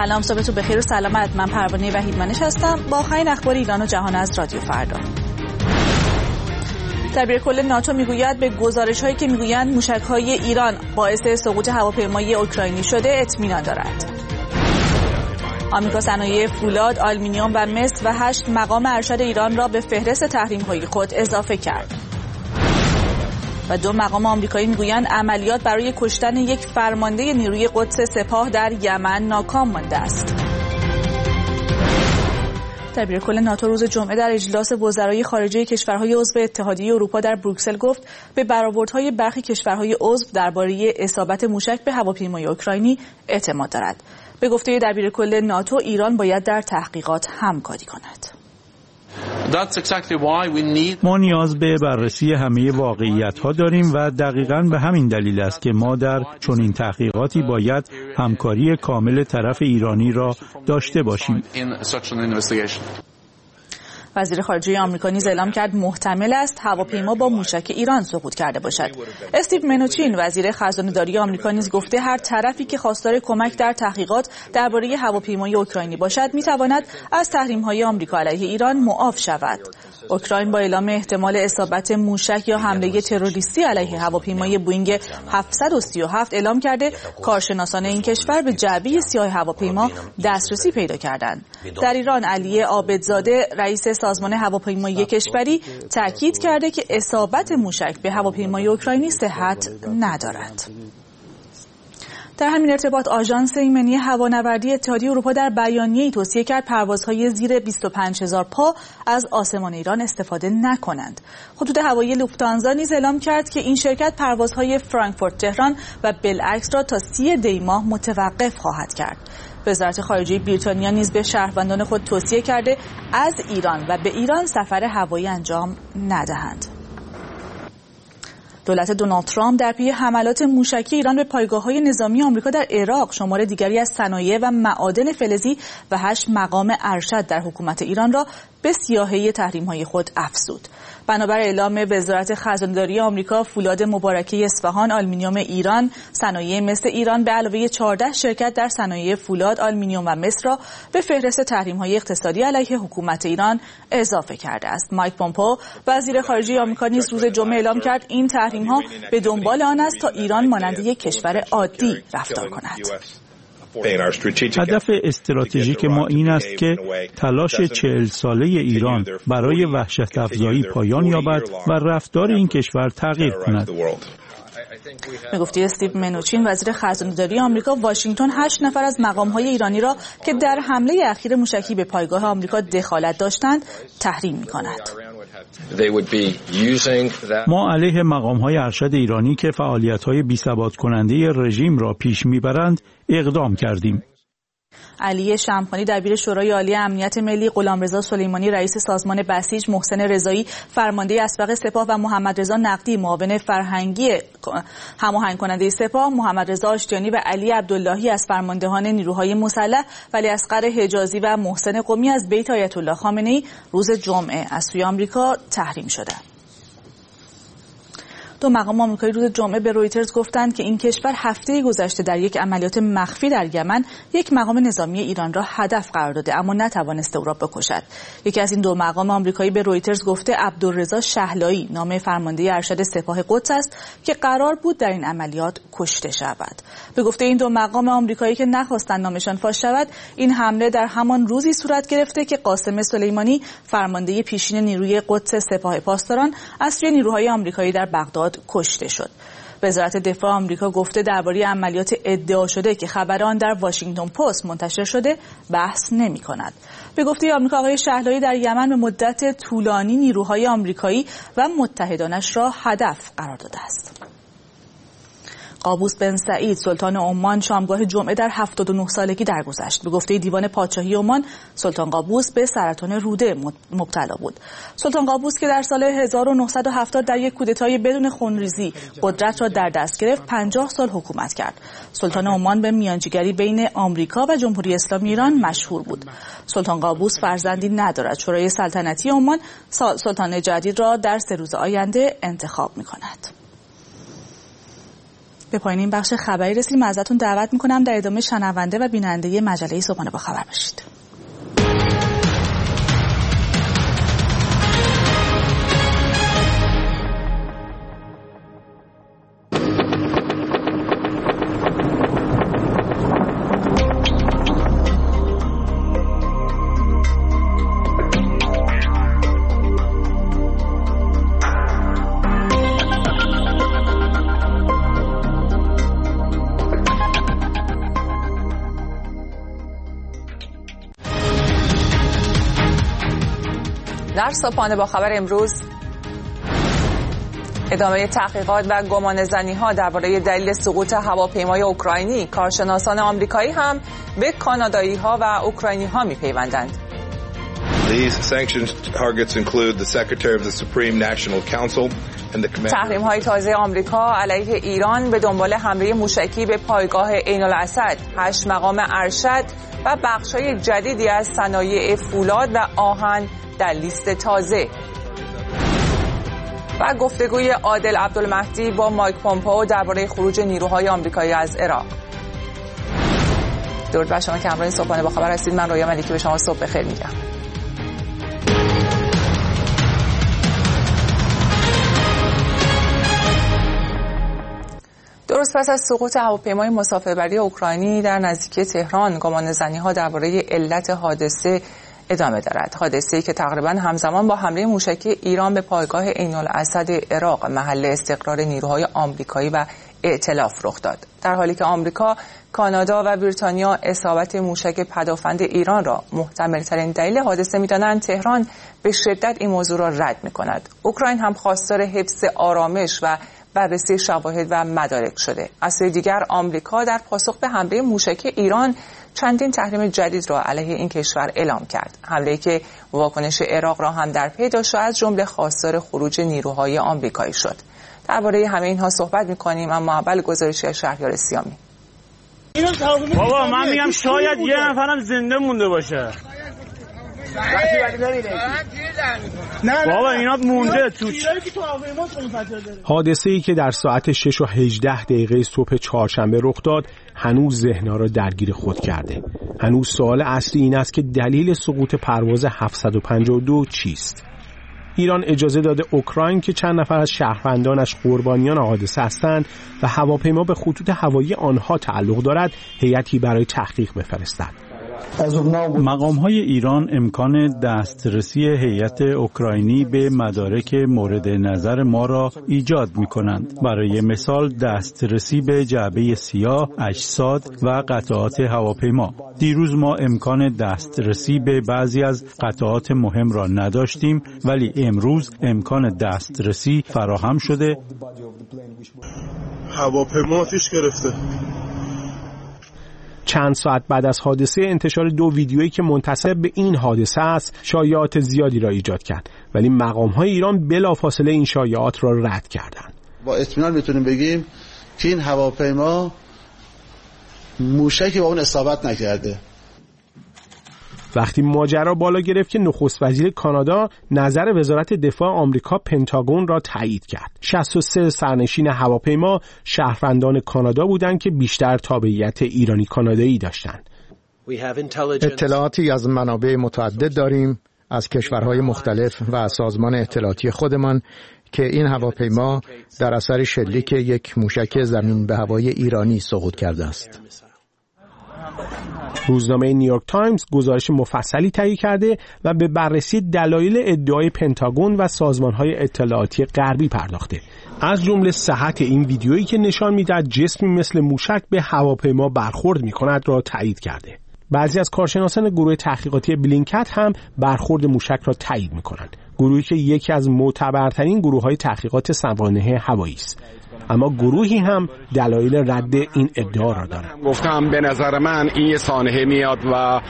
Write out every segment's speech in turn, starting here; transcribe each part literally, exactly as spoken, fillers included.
سلام، صبحتون بخیر و سلامت. من پروانه وحیدمنش هستم با آخرین اخبار ایران و جهان از رادیو فردا. دبیرکل ناتو میگوید به گزارش‌هایی که میگویند موشک‌های ایران باعث سقوط هواپیمای اوکراینی شده اطمینان دارد. آمریکا صنایع فولاد، آلومینیوم و مس و هشت مقام ارشد ایران را به فهرست تحریم‌های خود اضافه کرد. و دو مقام آمریکایی میگویند عملیات برای کشتن یک فرمانده نیروی قدس سپاه در یمن ناکام مانده است. دبیرکل ناتو روز جمعه در اجلاس وزرای خارجه کشورهای عضو اتحادیه اروپا در بروکسل گفت به برآوردهای برخی کشورهای عضو درباره اصابت موشک به هواپیمای اوکراینی اعتماد دارد. به گفته دبیرکل ناتو ایران باید در تحقیقات همکاری کند. ما نیاز به بررسی همه واقعیت‌ها داریم و دقیقاً به همین دلیل است که ما در چنین تحقیقاتی باید همکاری کامل طرف ایرانی را داشته باشیم. وزیر خارجه آمریکا نیز اعلام کرد محتمل است هواپیما با موشک ایران سقوط کرده باشد. استیو منوچین وزیر خزانه‌داری آمریکا نیز گفته هر طرفی که خواستار کمک در تحقیقات درباره هواپیمای اوکراینی باشد میتواند از تحریم‌های آمریکا علیه ایران معاف شود. اوکراین با اعلام احتمال اصابت موشک یا حمله تروریستی علیه هواپیمای بوئینگ هفتصد و سی و هفت اعلام کرده کارشناسان این کشور به جعبه سیاه هواپیما دسترسی پیدا کردند. در ایران علی عابدزاده رئیس سازمان هواپیمایی کشوری تاکید کرده که اصابت موشک به هواپیمای اوکراینی صحت ندارد. در همین ارتباط آژانس ایمنی هوانوردی اتحادیه اروپا در بیانیه‌ای توصیه کرد پروازهای زیر بیست و پنج هزار پا از آسمان ایران استفاده نکنند. خطوط هوایی لوفتانزا نیز اعلام کرد که این شرکت پروازهای فرانکفورت تهران و بالعکس را تا سی دی ماه متوقف خواهد کرد. وزارت خارجه بریتانیا نیز به شهروندان خود توصیه کرده از ایران و به ایران سفر هوایی انجام ندهند. دولت دونالد ترامپ در پی حملات موشکی ایران به پایگاه‌های نظامی آمریکا در عراق شمار دیگری از صنایع و معادن فلزی و هشت مقام ارشد در حکومت ایران را به سیاهه تحریم‌های خود افزود. بنابر اعلام وزارت خزانه‌داری آمریکا، فولاد مبارکه اصفهان، آلومینیوم ایران، صنایع مس ایران به علاوه چهارده شرکت در صنایع فولاد، آلومینیوم و مس را به فهرست تحریم‌های اقتصادی علیه حکومت ایران اضافه کرده است. مایک پومپئو وزیر خارجه آمریکا نیز روز جمعه اعلام کرد این تحریم‌ها به دنبال آن است تا ایران مانند یک کشور عادی رفتار کند. هدف استراتژیک ما این است که تلاش چهل ساله ایران برای وحشت افزایی پایان یابد و رفتار این کشور تغییر کند. به گفته استیو منوچین وزیر خزانه‌داری آمریکا، واشنگتن هشت نفر از مقام‌های ایرانی را که در حمله اخیر موشکی به پایگاه آمریکا دخالت داشتند تحریم می‌کند. ما علیه مقام‌های ارشد ایرانی که فعالیت‌های بی‌ثبات کننده رژیم را پیش می‌برند اقدام کردیم. علی شمخانی دبیر شورای عالی امنیت ملی، غلامرضا سلیمانی رئیس سازمان بسیج، محسن رضایی فرمانده اسبق سپاه و محمد رضا نقدی معاون فرهنگی هماهنگ کننده سپاه، محمد رضا آشتیانی و علی عبداللهی از فرماندهان نیروهای مسلح، ولیعصغر حجازی و محسن قمی از بیت آیت الله خامنه‌ای روز جمعه از سوی آمریکا تحریم شدند. دو مقام آمریکایی روز جمعه به رویترز گفتند که این کشور هفته گذشته در یک عملیات مخفی در یمن یک مقام نظامی ایران را هدف قرار داده اما نتوانسته او را بکشد. یکی از این دو مقام آمریکایی به رویترز گفته عبدالرضا شهلایی نام فرمانده ارشد سپاه قدس است که قرار بود در این عملیات کشته شود. به گفته این دو مقام آمریکایی که نخواستند نامشان فاش شود، این حمله در همان روزی صورت گرفته که قاسم سلیمانی فرمانده پیشین نیروی قدس سپاه پاسداران از سوی نیروهای آمریکایی در بغداد کشته شد. وزارت دفاع آمریکا گفته درباره عملیات ادعا شده که خبر آن در واشنگتن پست منتشر شده بحث نمی‌کند. به گفته آمریکا آقای شهلایی در یمن به مدت طولانی نیروهای آمریکایی و متحدانش را هدف قرار داده است. قابوس بن سعید سلطان عمان شامگاه جمعه در هفتاد و نه سالگی درگذشت. به گفته دیوان پادشاهی عمان، سلطان قابوس به سرطان روده مبتلا بود. سلطان قابوس که در سال هزار و نهصد و هفتاد در یک کودتای بدون خونریزی قدرت را در دست گرفت، پنجاه سال حکومت کرد. سلطان عمان به میانجیگری بین آمریکا و جمهوری اسلامی ایران مشهور بود. سلطان قابوس فرزندی ندارد. شورای سلطنتی عمان سلطان جدید را در سه روز آینده انتخاب می‌کند. به پایان این بخش خبری رسیدیم. ازتون دعوت میکنم در ادامه شنونده و بیننده مجله صبحانه با خبر باشید. در صبحانه با خبر امروز ادامه تحقیقات و گمانه‌زنی‌ها درباره دلیل سقوط هواپیمای اوکراینی. کارشناسان آمریکایی هم به کانادایی‌ها و اوکراینی‌ها می‌پیوندند. تحریم‌های تازه آمریکا علیه ایران به دنبال حمله موشکی به پایگاه عین الاسد. هشت مقام ارشد و بخش‌های جدیدی از صنایع فولاد و آهن در لیست تازه. و گفتگوی عادل عبدالمهدی با مایک پومپئو درباره خروج نیروهای آمریکایی از عراق. درود بر شما که همراه صبحانه با خبر هستید. من رویا ملیکی به شما صبح بخیر میگم. درست پس از سقوط هواپیمای مسافربری اوکراینی در نزدیکی تهران، گمانه‌زنی‌ها درباره علت حادثه ادامه دارد. حادثه‌ای که تقریباً همزمان با حمله موشکی ایران به پایگاه عین الاسد عراق، محل استقرار نیروهای آمریکایی و ائتلاف رخ داد. در حالی که آمریکا، کانادا و بریتانیا اصابت موشک پدافند ایران را محتمل‌ترین دلیل حادثه می‌دانند، تهران به شدت این موضوع را رد می‌کند. اوکراین هم خواستار حفظ آرامش و بررسی شواهد و مدارک شده. از سوی دیگر آمریکا در پاسخ به حمله موشکی ایران چندین تحریم جدید را علیه این کشور اعلام کرد. حمله‌ای که واکنش عراق را هم در پی داشت و از جمله خواستار خروج نیروهای آمریکایی شد. درباره همه اینها صحبت می‌کنیم، اما اول گزارشی از شهریار سیامی. بابا من میگم شاید یه نفرم زنده مونده باشه. بابا اینا مونده تو. حادثه‌ای که در ساعت شش و هجده دقیقه صبح چهارشنبه رخ داد هنوز ذهن‌ها را درگیر خود کرده. هنوز سوال اصلی این است که دلیل سقوط پرواز هفتصد و پنجاه و دو چیست؟ ایران اجازه داده اوکراین که چند نفر از شهروندانش قربانیان حادثه هستند و هواپیما به خطوط هوایی آنها تعلق دارد، هیئتی برای تحقیق بفرستد. مقام‌های ایران امکان دسترسی هیئت اوکراینی به مدارک مورد نظر ما را ایجاد می‌کنند. برای مثال دسترسی به جعبه سیاه، اجساد و قطعات هواپیما. دیروز ما امکان دسترسی به بعضی از قطعات مهم را نداشتیم، ولی امروز امکان دسترسی فراهم شده. هواپیما آتش گرفته. چند ساعت بعد از حادثه انتشار دو ویدیویی که منتسب به این حادثه است شایعات زیادی را ایجاد کرد، ولی مقام‌های ایران بلافاصله این شایعات را رد کردند. با اطمینان میتونیم بگیم که این هواپیما موشکی با اون اصابت نکرده. وقتی ماجرا بالا گرفت که نخست وزیر کانادا نظر وزارت دفاع آمریکا پنتاگون را تایید کرد. شصت و سه سرنشین هواپیما شهروندان کانادا بودند که بیشتر تابعیت ایرانی کانادایی داشتند. اطلاعاتی از منابع متعدد داریم از کشورهای مختلف و از سازمان اطلاعاتی خودمان که این هواپیما در اثر شلیک یک موشک زمین به هوای ایرانی سقوط کرده است. روزنامه نیویورک تایمز گزارش مفصلی تهیه کرده و به بررسی دلایل ادعای پنتاگون و سازمان‌های اطلاعاتی غربی پرداخته. از جمله صحت این ویدیویی که نشان می‌دهد جسمی مثل موشک به هواپیما برخورد می‌کند را تایید کرده. بعضی از کارشناسان گروه تحقیقاتی بلینکت هم برخورد موشک را تایید می‌کنند. گروهی که یکی از معتبرترین گروه‌های تحقیقات سوانح هوایی است. اما گروهی هم دلایل رد این ادعا را دارند. گفتم به نظر من این یه سانحه میاد و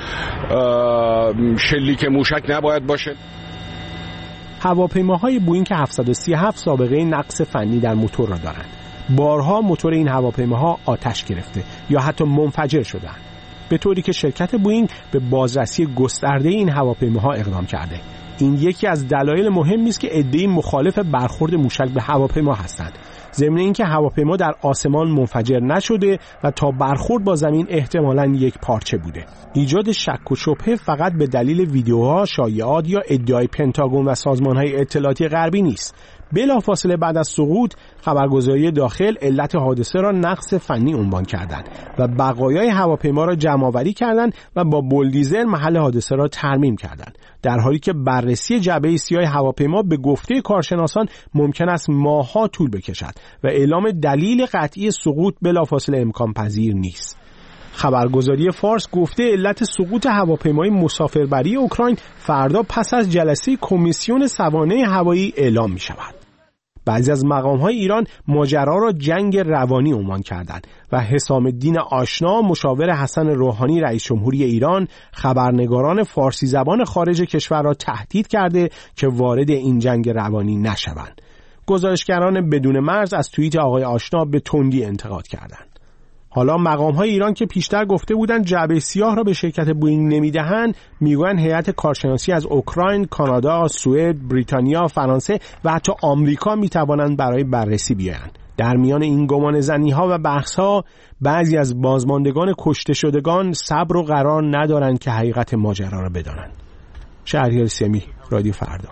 شلیک موشک نباید باشه. هواپیماهای بوئینگ هفتصد و سی و هفت سابقه نقص فنی در موتور را دارند. بارها موتور این هواپیماها آتش گرفته یا حتی منفجر شدند، به طوری که شرکت بوئینگ به بازرسی گسترده این هواپیماها اقدام کرده. این یکی از دلایل مهمی است که عده‌ای مخالف برخورد موشک به هواپیما هستند. ضمن اینکه هواپیما در آسمان منفجر نشده و تا برخورد با زمین احتمالاً یک پارچه بوده. ایجاد شک و شبهه فقط به دلیل ویدیوها، شایعات یا ادعای پنتاگون و سازمان‌های اطلاعاتی غربی نیست. بلافاصله بعد از سقوط خبرگزاری داخل علت حادثه را نقص فنی عنوان کردند و بقایای هواپیما را جمع‌آوری کردند و با بولدیزر محل حادثه را ترمیم کردند، در حالی که بررسی جعبه سیاه هواپیما به گفته کارشناسان ممکن است ماه‌ها طول بکشد و اعلام دلیل قطعی سقوط بلافاصله امکان پذیر نیست. خبرگزاری فارس گفته علت سقوط هواپیمای مسافربری اوکراین فردا پس از جلسه کمیسیون سوانح هوایی اعلام می شود. بعضی از مقام‌های ایران ماجرا را جنگ روانی عنوان کردند و حسام الدین آشنا مشاور حسن روحانی رئیس جمهوری ایران خبرنگاران فارسی زبان خارج کشور را تهدید کرده که وارد این جنگ روانی نشوند. گزارشگران بدون مرز از توییت آقای آشنا به تندی انتقاد کردند. حالا مقام‌های ایران که پیشتر گفته بودند جعبه سیاه را به شرکت بوئینگ نمیدهند، میگویند هیئت کارشناسی از اوکراین، کانادا، سوئد، بریتانیا، فرانسه و حتی آمریکا میتوانند برای بررسی بیایند. در میان این گمانه‌زنی‌ها و بحث‌ها بعضی از بازماندگان کشته شدگان صبر و قرار ندارند که حقیقت ماجرا را بدانند. شهریار سیمی، رادیو فردا.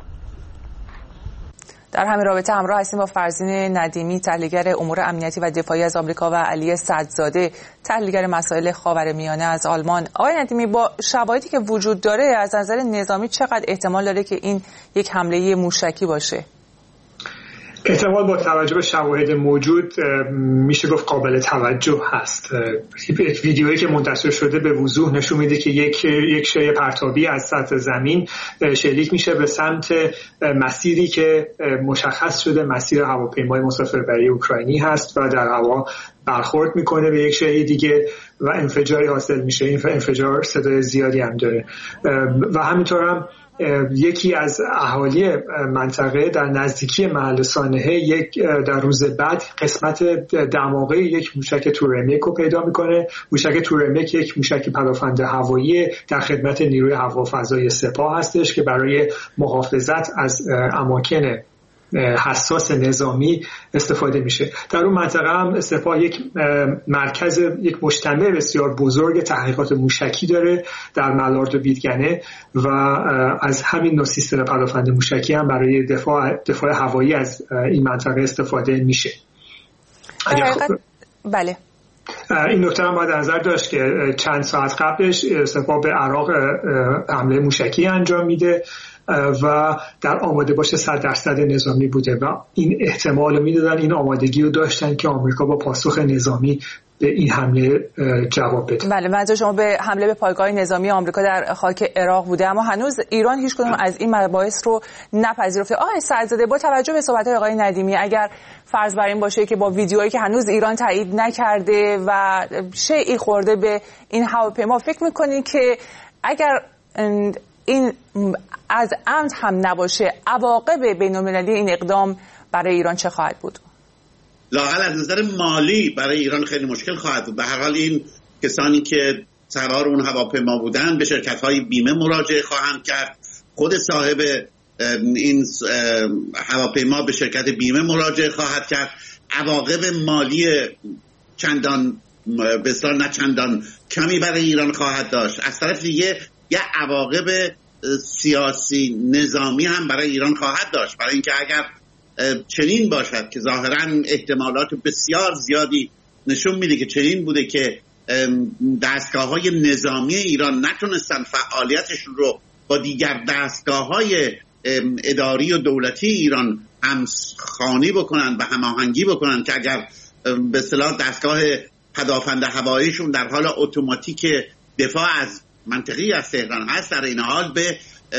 در همین رابطه همراه هستیم با فرزین ندیمی، تحلیلگر امور امنیتی و دفاعی از آمریکا و علی صدزاده، تحلیلگر مسائل خاورمیانه از آلمان. آقای ندیمی، با شواهدی که وجود داره از نظر نظامی چقدر احتمال داره که این یک حمله موشکی باشه؟ احتمال با توجه به شواهد موجود میشه گفت قابل توجه هست. ویدیویی که منتشر شده به وضوح نشون میده که یک یک شیء پرتابی از سطح زمین شلیک میشه به سمت مسیری که مشخص شده مسیر هواپیمای مسافربری اوکراینی هست و در هوا برخورد میکنه به یک شیء دیگه و انفجاری حاصل میشه. این انفجار صدای زیادی هم داره و همینطور هم یکی از اهالی منطقه در نزدیکی محل سانحه یک در روز بعد قسمت دماغه یک موشک تورمیک رو پیدا میکنه. موشک تورمیک یک موشک پدافند هوایی در خدمت نیروی هوافضای سپاه هستش که برای محافظت از اماکن حساس نظامی استفاده میشه. در اون منطقه هم سپاه یک مرکز یک مجتمع بسیار بزرگ تحقیقات موشکی داره در ملارد و بیدگنه و از همین نوع سیستم پدافند موشکی هم برای دفاع دفاع هوایی از این منطقه استفاده میشه. خب... بله. این نکته هم باید نظر داشت که چند ساعت قبلش سپاه به عراق حمله موشکی انجام میده و در آماده باشه صد درصد نظامی بوده و این احتمال رو میدادن، این آمادگی رو داشتن که آمریکا با پاسخ نظامی به این حمله جواب بده. بله، منظور شما به حمله به پایگاه نظامی آمریکا در خاک عراق بوده، اما هنوز ایران هیچ کدوم از این مباحث رو نپذیرفته. آقای صدزاده، با توجه به صحبت‌های آقای ندیمی، اگر فرض بر این باشه که با ویدیوهایی که هنوز ایران تایید نکرده و شیئی خورده به این هواپیما، فکر می‌کنید که اگر این از عمد هم نباشه عواقب بین‌المللی این اقدام برای ایران چه خواهد بود؟ لااقل از نظر مالی برای ایران خیلی مشکل خواهد بود. به هر حال این کسانی که سوار اون هواپیما بودن به شرکت‌های بیمه مراجعه خواهند کرد. خود صاحب این هواپیما به شرکت بیمه مراجعه خواهد کرد. عواقب مالی چندان به اصطلاح نه چندان کمی برای ایران خواهد داشت. از طرف دیگه یه عواقب سیاسی نظامی هم برای ایران خواهد داشت، برای اینکه اگر چنین باشد که ظاهراً احتمالات بسیار زیادی نشون میده که چنین بوده که دستگاه‌های نظامی ایران نتونستن فعالیتشون رو با دیگر دستگاه‌های اداری و دولتی ایران همخوانی بکنن و هماهنگی بکنن که اگر به اصطلاح دستگاه پدافند هواییشون در حال اتوماتیک دفاع از منطقی از تهران هست، در این حال به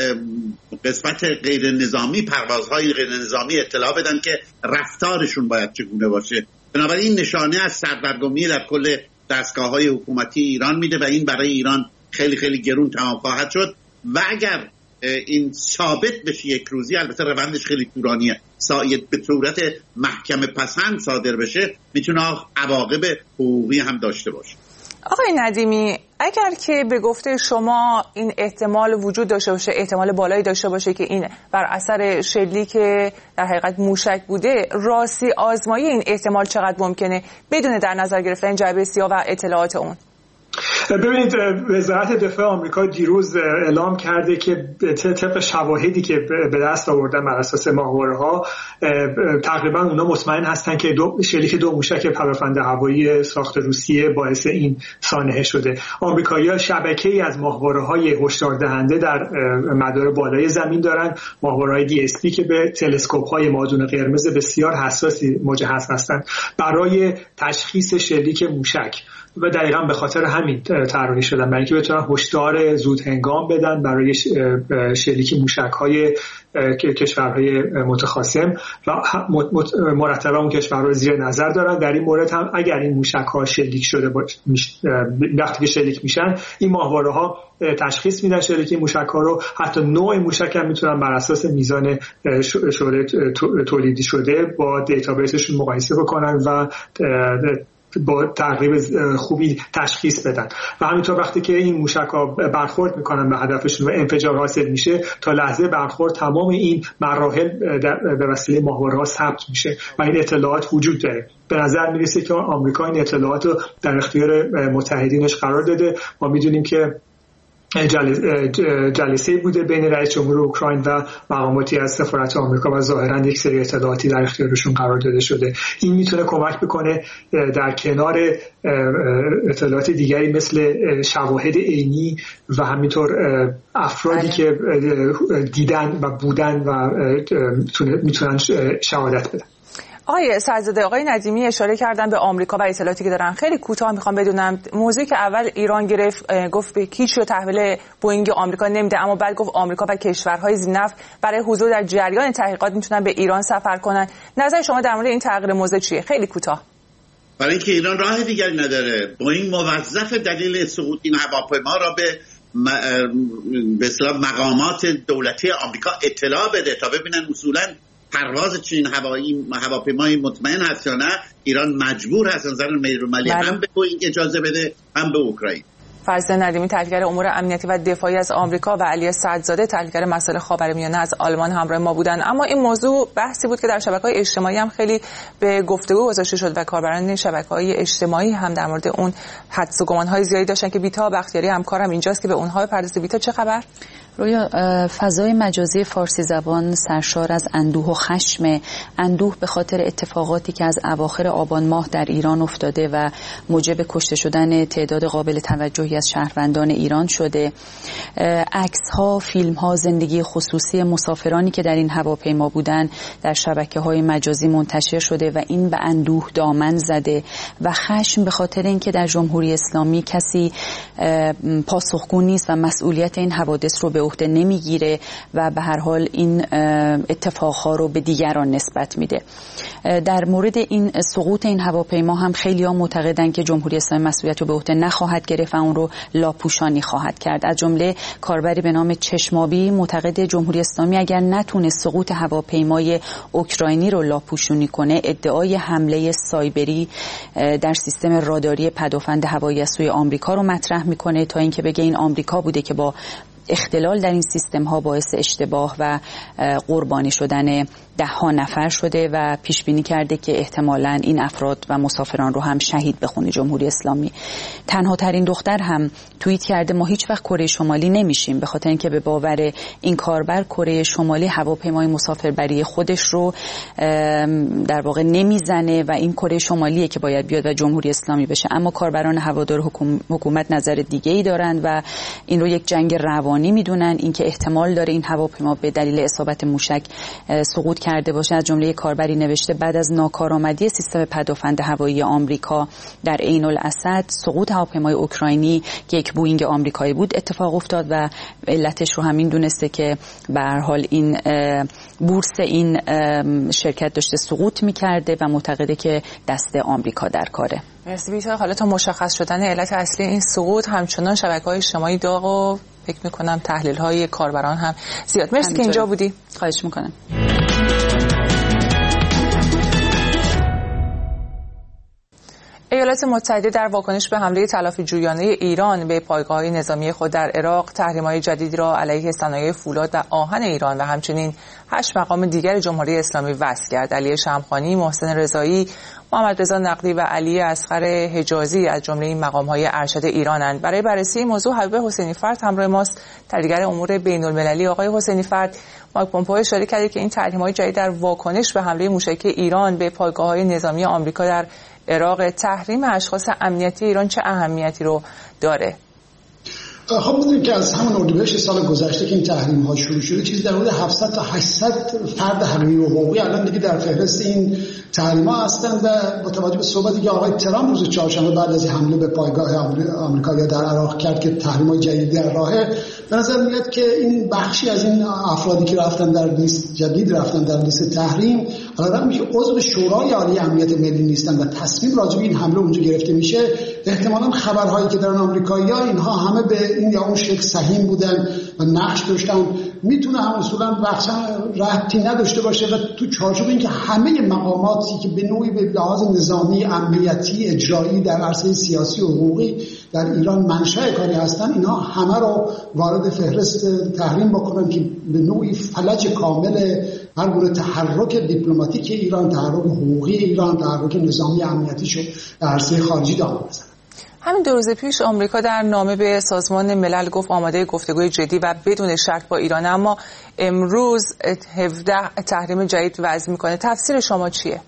قسمت غیر نظامی، پروازهای غیر نظامی اطلاع بدن که رفتارشون باید چگونه باشه. بنابراین نشانه از سردرگمی در کل دستگاه‌های حکومتی ایران میده و این برای ایران خیلی خیلی گرون تمام خواهد شد و اگر این ثابت بشه یک روزی، البته روندش خیلی طولانیه، ساید به صورت محکمه پسند صادر بشه، میتونه عواقب حقوقی هم داشته باشه. آقای ندیمی، اگر که به گفته شما این احتمال وجود داشته باشه، احتمال بالایی داشته باشه که این بر اثر شلیک در حقیقت موشک بوده، راستی آزمایی این احتمال چقدر ممکنه بدون در نظر گرفتن جعبه سیاه و اطلاعات اون؟ ببینید، وزارت دفاع آمریکا دیروز اعلام کرده که طبق شواهدی که به دست آوردن بر اساس ماهواره‌ها تقریبا اونا مطمئن هستن که دو شلیک دو موشک پراکنده هوایی ساخت روسیه باعث این سانحه شده. آمریکایی‌ها شبکه‌ای از ماهواره‌های هشدار دهنده در مدار بالای زمین دارن، ماهواره‌های دی اس پی که به تلسکوپ‌های مادون قرمز بسیار حساسی مجهز هستند برای تشخیص شلیک موشک و دقیقاً به خاطر همین طراحی شدن، برای اینکه بتونن هشدار زود هنگام بدن برای شلیک موشک‌های کشورهای متخاصم و مرتبا اون کشورها رو زیر نظر دارن. در این مورد هم اگر این موشک‌ها شلیک شده باشه، وقتی که شلیک میشن این ماهواره‌ها تشخیص میدن شلیک موشک‌ها رو، حتی نوع موشک هم میتونن بر اساس میزان شعله تولیدی شده با دیتابیسشون مقایسه بکنن و با تقریب خوبی تشخیص بدن و همینطور وقتی که این موشک‌ها برخورد میکنن به هدفشون و انفجار حاصل میشه، تا لحظه برخورد تمام این مراحل به وسیله ماهواره‌ها ثبت میشه و این اطلاعات وجود داره. به نظر میرسه که آمریکا این اطلاعات رو در اختیار متحدینش قرار داده. ما میدونیم که جلسه بوده بین رئیس جمهور اوکراین و مقاماتی از سفارت آمریکا و ظاهرا یک سری اطلاعاتی در اختیارشون قرار داده شده. این میتونه کمک بکنه در کنار اطلاعات دیگری مثل شواهد عینی و همینطور افرادی که دیدن و بودن و میتونن شهادت بدن. آقای سعدزاده، آقای ندیمی اشاره کردن به آمریکا و اطلاعاتی که دارن. خیلی کوتاه میخوام بدونم، موضوعی که اول ایران گرفت گفت به هیچ رو تحویل بوئینگ آمریکا نمیده، اما بعد گفت آمریکا و کشورهای ذی‌نفت برای حضور در جریان تحقیقات میتونن به ایران سفر کنن. نظر شما در مورد این تغییر موضوع چیه؟ خیلی کوتاه. برای اینکه ایران راه دیگری نداره. بوئینگ موظف دلیل سقوط این هواپیما را به به اصطلاح مقامات دولتی آمریکا اطلاع بده تا ببینن اصولاً پرواز چنین هوایی هواپیمای مطمئن هست یا نه. ایران مجبور هست از نظر میرمالی هم به بوئینگ اجازه بده هم به اوکراین. فرزین ندیمی، تحلیلگر امور امنیتی و دفاعی از آمریکا، و علی سعدزاده، تحلیلگر مسائل خاورمیانه از آلمان همراه ما بودن. اما این موضوع بحثی بود که در شبکه‌های اجتماعی هم خیلی به گفتگو گذاشته شد و کاربران شبکه‌های اجتماعی هم در مورد اون حدس و گمان‌های زیادی داشتن که بیتا بختیاری همکارم اینجاست که به اونها بپردازه. بیتا چه خبر؟ رویا، فضای مجازی فارسی زبان سرشار از اندوه و خشم، اندوه به خاطر اتفاقاتی که از اواخر آبان ماه در ایران افتاده و موجب کشته شدن تعداد قابل توجهی از شهروندان ایران شده. عکس‌ها، فیلم‌ها، زندگی خصوصی مسافرانی که در این هواپیما بودن در شبکه‌های مجازی منتشر شده و این به اندوه دامن زده و خشم به خاطر اینکه در جمهوری اسلامی کسی پاسخگو نیست و مسئولیت این حوادث رو به عهده نمیگیره و به هر حال این اتفاقها رو به دیگران نسبت میده. در مورد این سقوط این هواپیما هم خیلی ها معتقدن که جمهوری اسلامی مسئولیت رو به عهده نخواهد گرفت و اون رو لاپوشانی خواهد کرد. از جمله کاربری به نام چشمابی معتقد جمهوری اسلامی اگر نتونه سقوط هواپیمای اوکراینی رو لاپوشانی کنه، ادعای حمله سایبری در سیستم راداری پدافند هوایی از سوی آمریکا رو مطرح میکنه تا اینکه بگه این آمریکا بوده که با اختلال در این سیستم ها باعث اشتباه و قربانی شدن ده ها نفر شده و پیش بینی کرده که احتمالاً این افراد و مسافران رو هم شهید بخونه جمهوری اسلامی. تنها ترین دختر هم توییت کرده ما هیچ وقت کره شمالی نمیشیم، به خاطر اینکه به باور این کاربر کره شمالی هواپیمای مسافربری خودش رو در واقع نمیزنه و این کره شمالیه که باید بیاد و جمهوری اسلامی بشه. اما کاربران هوادار حکومت نظر دیگه ای دارند و این رو یک جنگ روانی میدونن، اینکه احتمال داره این هواپیما به دلیل اصابت موشک سقوط کرده باشه. از جمله کاربری نوشته بعد از ناکارآمدی سیستم پدافند هوایی آمریکا در عین الاسد، سقوط هواپیمای اوکراینی که یک بوئینگ آمریکایی بود اتفاق افتاد و علتش رو همین دونسته که به هر حال این بورس این شرکت داشته سقوط می‌کرده و معتقده که دست آمریکا در کاره. مرسی بیتا. حالا تا مشخص شدن علت اصلی این سقوط همچنان شبکه‌های اجتماعی داغ و فکر می‌کنم تحلیل‌های کاربران هم زیاد. مرسی که اینجا بودی. خواهش می‌کنم. ایالات متحده در واکنش به حمله تلافی جویانه ایران به پایگاه‌های نظامی خود در عراق تحریم‌های جدیدی را علیه صنایع فولاد و آهن ایران و همچنین هشت مقام دیگر جمهوری اسلامی وضع کرد. علی شمخانی، محسن رضایی، محمد رضا نقدی و علی اصغر حجازی از جمله این مقام‌های ارشد ایرانند. برای بررسی این موضوع حبیب حسینی فرد همراه ماست، تحلیلگر امور بین‌المللی. آقای حسینی فرد، مایک پومپئو اشاره کرده که این تحریم‌های جدید در واکنش به حمله موشکی ایران به پایگاه‌های نظامی آمریکا در عراق. تحریم اشخاص امنیتی ایران چه اهمیتی رو داره؟ خب می‌دونید که از همون اردیبهشت سال گذشته که این تحریم ها شروع شده چیزی در حدود هفتصد تا هشتصد فرد حقوقی و حقوقی الان دیگه در فهرست این تحریم ها هستند و با توجه به صحبتی که آقای ترامپ روز چهارشنبه بعد از حمله به پایگاه آمریکایی در عراق کرد که تحریم های جدیدی در راهه، به نظر میاد که این بخشی از این افرادی که رفتن در لیست جدید رفتن در لیست تحریم الان میشه عضو شورای عالی امنیت ملی نیستن و تصمیم راجع به این حمله اونجا گرفته میشه. احتمالاً خبرهایی که دارن آمریکایی‌ها اینها همه به این یا اون شکل سهیم بودن و نقش داشتن، میتونه هم اصولاً بخشا ربطی نداشته باشه و تو چارچوب اینکه همه مقاماتی که به نوعی به لحاظ نظامی، امنیتی، اجرایی در عرصه سیاسی و حقوقی در ایران منشأ کاری هستن، اینها همه رو وارد فهرست تحریم بکنن که به نوعی فلج کامل هر گونه تحرک دیپلماتیک ایران، تحرک حقوقی ایران، تحرک نظامی امنیتی شو در عرصه خارجی دامن بزنن. همین دو روز پیش آمریکا در نامه به سازمان ملل گفت آماده گفتگوی جدی و بدون شرط با ایران، اما امروز هفده تحریم جدید وضع میکنه. تفسیر شما چیه؟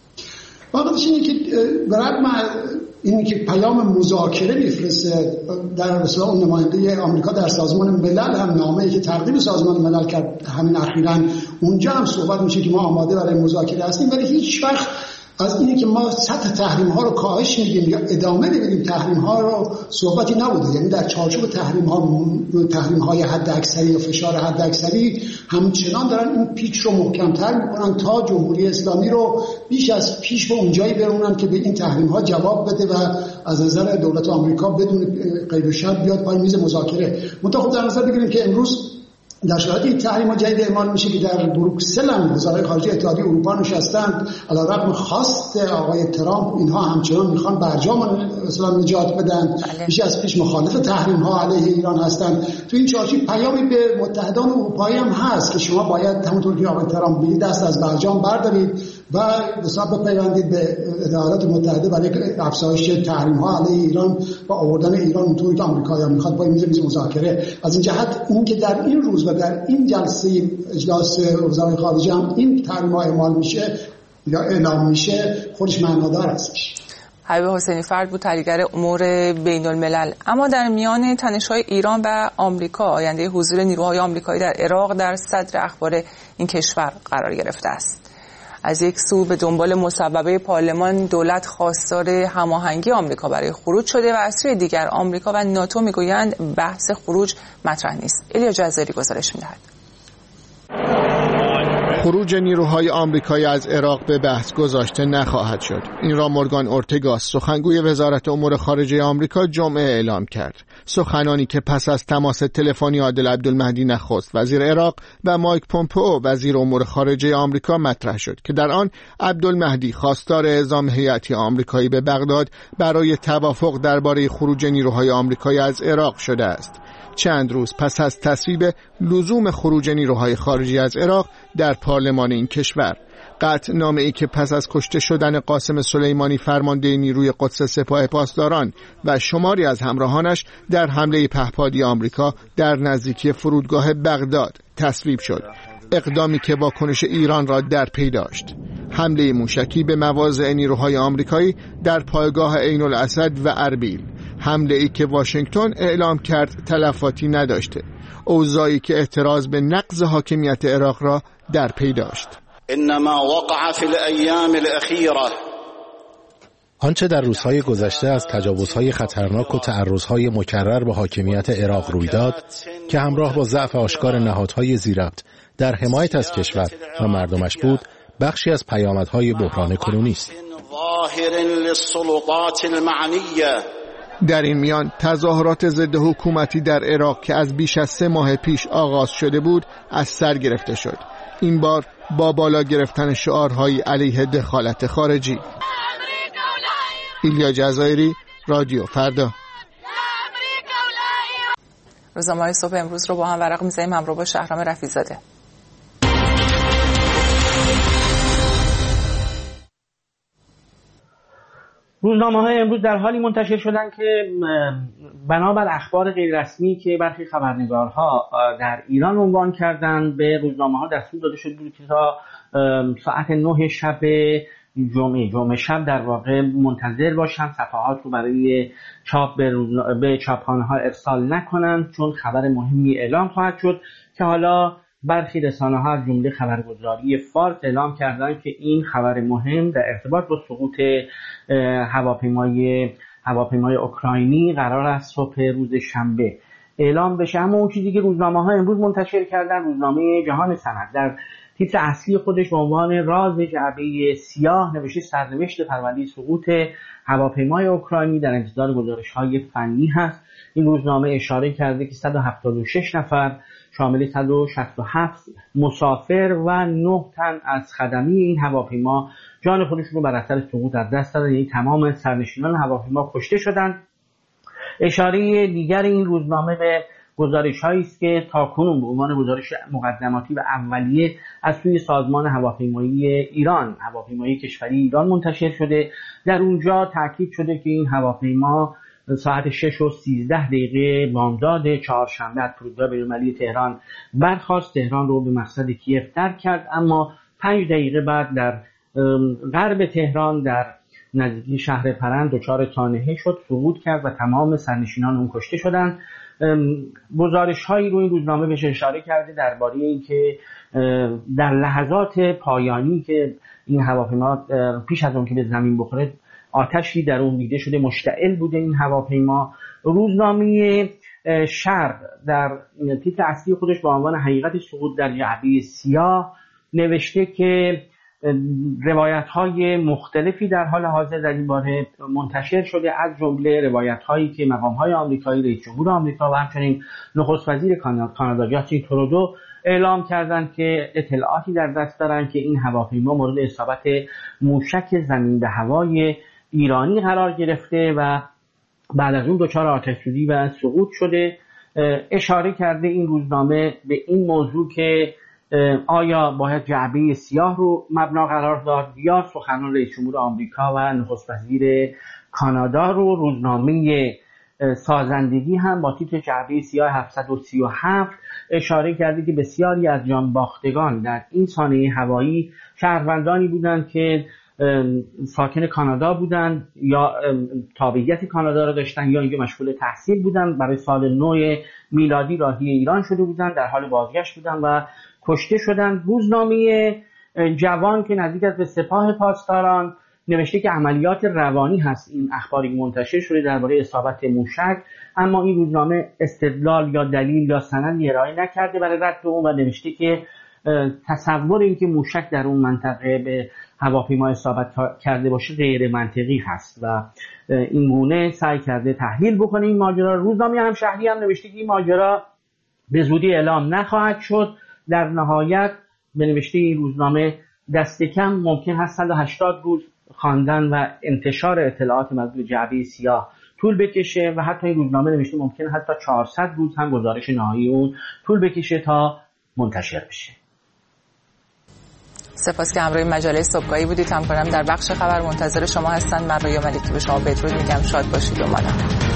واقعیتش اینه که برغم اینی که پیام مذاکره میفرسته در رساله اون نماینده آمریکا در سازمان ملل، هم نامه‌ای که تقدیم سازمان ملل کرد همین اخیراً، اونجا هم صحبت میشه که ما آماده برای مذاکره هستیم، ولی هیچ وقت از اینی که ما سطح تحریم ها رو کاهش میدیم یا ادامه بدیم تحریم ها رو صحبتی نبوده. یعنی در چارچوب تحریم ها تحریم های حد اکثری و فشار حد اکثری همچنان دارن این پیچ رو محکم‌تر میکنن تا جمهوری اسلامی رو بیش از پیش به اونجایی برونن که به این تحریم ها جواب بده و از نظر دولت آمریکا بدون قید و شرط بیاد پای میز مذاکره. منتها خب در نظر بگیریم که امروز در شرایط این تحریم جدید اعمال میشه که در بروکسل هم وزرای خارجه اتحادیه اروپا نشستند، علیرغم خواست آقای ترامپ اینها همچنان میخوان برجام مثلا نجات بدن، میشه از پیش مخالف تحریم ها علیه ایران هستند. تو این چارچوب پیامی به متحدان اروپایی هم هست که شما باید همونطور که آقای ترامپ میگه دست از برجام بردارید و حساب بپیوندید به ایالات متحده برای افزایش تحریم ها علیه ایران و آوردن ایران اونطوری که آمریکا میخواد با میز مذاکره. از این جهت این که در این روز و در این جلسه اجلاس وزرای خارجه هم این تحریم ها اعمال میشه یا اعلام میشه خودش معنادار هستش. حبیب حسینی فرد بود، تحلیلگر امور بین الملل. اما در میان تنش‌های ایران و آمریکا آینده حضور نیروهای آمریکایی در عراق در صدر اخبار این کشور قرار گرفته است. از یک سو به دنبال مصوبه پارلمان دولت خواستار هماهنگی آمریکا برای خروج شده و از سوی دیگر آمریکا و ناتو میگویند بحث خروج مطرح نیست. الیا جزاری گزارش می‌دهد. خروج نیروهای آمریکایی از عراق به بحث گذاشته نخواهد شد. این را مورگان اورتگاس، سخنگوی وزارت امور خارجه آمریکا، جمعه اعلام کرد. سخنانی که پس از تماس تلفنی عادل عبدالمهدی نخست وزیر عراق و مایک پومپئو وزیر امور خارجه آمریکا مطرح شد که در آن عبدالمهدی خواستار اعزام هیئتی آمریکایی به بغداد برای توافق درباره خروج نیروهای آمریکایی از عراق شده است. چند روز پس از تصویب لزوم خروج نیروهای خارجی از عراق در پارلمان این کشور، قطعنامه‌ای که پس از کشته شدن قاسم سلیمانی فرمانده نیروی قدس سپاه پاسداران و شماری از همراهانش در حمله پهپادی آمریکا در نزدیکی فرودگاه بغداد تصویب شد، اقدامی که واکنش ایران را در پی داشت. حمله موشکی به مواضع نیروهای آمریکایی در پایگاه عین الاسد و اربیل، حمله ای که واشنگتن اعلام کرد تلفاتی نداشته، اوضاعی که اعتراض به نقض حاکمیت عراق را در پی داشت. انما وقع فی الایام الاخیره آنچه در روزهای گذشته از تجاوزهای خطرناک و تعرضهای مکرر به حاکمیت عراق روی داد که همراه با ضعف آشکار نهادهای ذی‌ربط در حمایت از کشور و مردمش بود، بخشی از پیامدهای بحران کنونی است. در این میان تظاهرات ضد حکومتی در عراق که از بیش از سه ماه پیش آغاز شده بود از سر گرفته شد، این بار با بالا گرفتن شعارهای علیه دخالت خارجی. ایلیا جزایری، رادیو فردا. روزنامه‌های صبح امروز رو با هم ورق می‌زنیم همراه با شهرام رفیع‌زاده. روزنامه‌های امروز در حالی منتشر شدند که بنابر اخبار غیررسمی که برخی خبرنگارها در ایران عنوان کردند، به روزنامه‌ها دستور داده شده بود که تا ساعت نه شب جمعه جمعه شب در واقع منتظر باشن، صفحات رو برای چاپ به, به چاپخانه‌ها ارسال نکنند، چون خبر مهمی اعلام خواهد شد که حالا برخی رسانه‌ها از جمله خبرگزاری فارس اعلام کردند که این خبر مهم در ارتباط با سقوط هواپیمای هواپیمای اوکراینی قرار است صبح روز شنبه اعلام بشه. اما اون چیزی که روزنامه‌ها امروز منتشر کردن، روزنامه جهان سند در تیتر اصلی خودش به عنوان راز جعبه سیاه نوشته سرنوشت پرونده سقوط هواپیمای اوکراینی در انتظار گزارش‌های فنی هست. این روزنامه اشاره کرده که صد و هفتاد و شش نفر شامل صد و شصت و هفت مسافر و نه تن از خدمه این هواپیما جان خودشون رو بر اثر سقوط از دست دادن، یعنی تمام سرنشینان هواپیما کشته شدند. اشاره دیگر این روزنامه به گزارش‌هایی است که تاکنون به عنوان گزارش مقدماتی و اولیه از سوی سازمان هواپیمایی ایران، هواپیمایی کشوری ایران منتشر شده. در اونجا تاکید شده که این هواپیما ساعت شش و سیزده دقیقه بامداد چهارشنبه از فرودگاه بین‌المللی تهران برخاست، تهران رو به مقصد کیف ترک کرد، اما پنج دقیقه بعد در غرب تهران در نزدیکی شهر پرند دچار تانهه شد، سقوط کرد و تمام سرنشینان اون کشته شدند. گزارش هایی رو این روزنامه بهش اشاره کرده درباره اینکه در لحظات پایانی که این هواپیما پیش از اون که به زمین بخوره آتشی در اون دیده شده، مشتعل بوده این هواپیما. روزنامه شرق در تیتر اصلی خودش با عنوان حقیقت سقوط در جعبه سیاه نوشته که روایت‌های مختلفی در حال حاضر در این باره منتشر شده، از جمله روایت‌هایی که مقام‌های آمریکایی، رئیس جمهور آمریکا و همچنین نخست وزیر کانادا جاستین ترودو اعلام کردند که اطلاعاتی در دست دارند که این هواپیما مورد اصابت موشک زمین به هوای ایرانی قرار گرفته و بعد از اون دچار آتش‌سوزی و سقوط شده. اشاره کرده این روزنامه به این موضوع که آیا باید جعبه سیاه رو مبنا قرار داد یا سخنان رئیس جمهور آمریکا و نخست وزیر کانادا رو. روزنامه سازندگی هم با تیتر جعبه سیاه هفتصد و سی و هفت اشاره کرده که بسیاری از جانباختگان در این سانحه هوایی شهروندانی بودند که ساکن کانادا بودند یا تابعیت کانادا را داشتند یا اینکه مشغول تحصیل بودند، برای سال نو میلادی راهی ایران شده بودند، در حال بازگشت بودند و کشته شدند. روزنامه جوان که نزدیک است به سپاه پاسداران نوشته که عملیات روانی هست این اخباری منتشر شده درباره اصابت موشک، اما این روزنامه استدلال یا دلیل یا سندی ارائه نکرده برای رد اون و نوشته که تصور این که موشک در اون منطقه به هواپیما اصابت کرده باشه غیر منطقی هست و این گونه سعی کرده تحلیل بکنه این ماجرا. روزنامه همشهری هم نوشته که این ماجرا به زودی اعلام نخواهد شد. در نهایت به نوشته این روزنامه دست کم ممکن هست صد و هشتاد روز خواندن و انتشار اطلاعات مربوط به جعبه سیاه طول بکشه و حتی این روزنامه نوشته ممکن حتی چهارصد روز هم گزارش نهایی اون طول بکشه تا منتشر بشه. سپاس که همراه مجله صبحگاهی بودید. همکارم در بخش خبر منتظر شما هستند. من رویا ملکی به شما بدرود میگم. شاد باشید و مانا.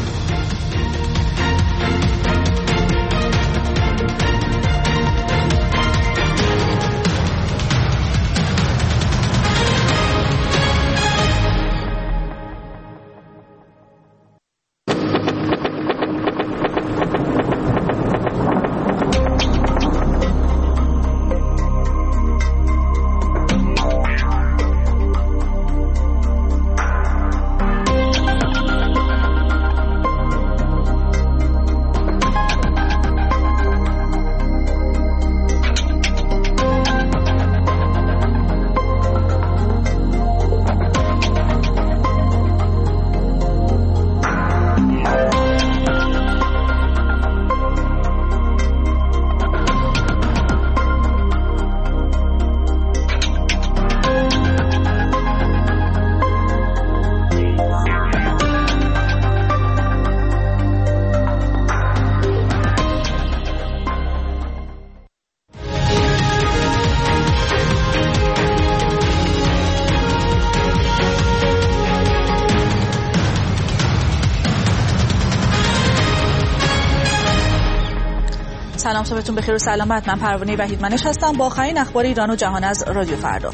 سلام، صبحتون بخیر و سلامت. من پروانه وحیدمنش هستم با آخرین اخبار ایران و جهان از رادیو فردا.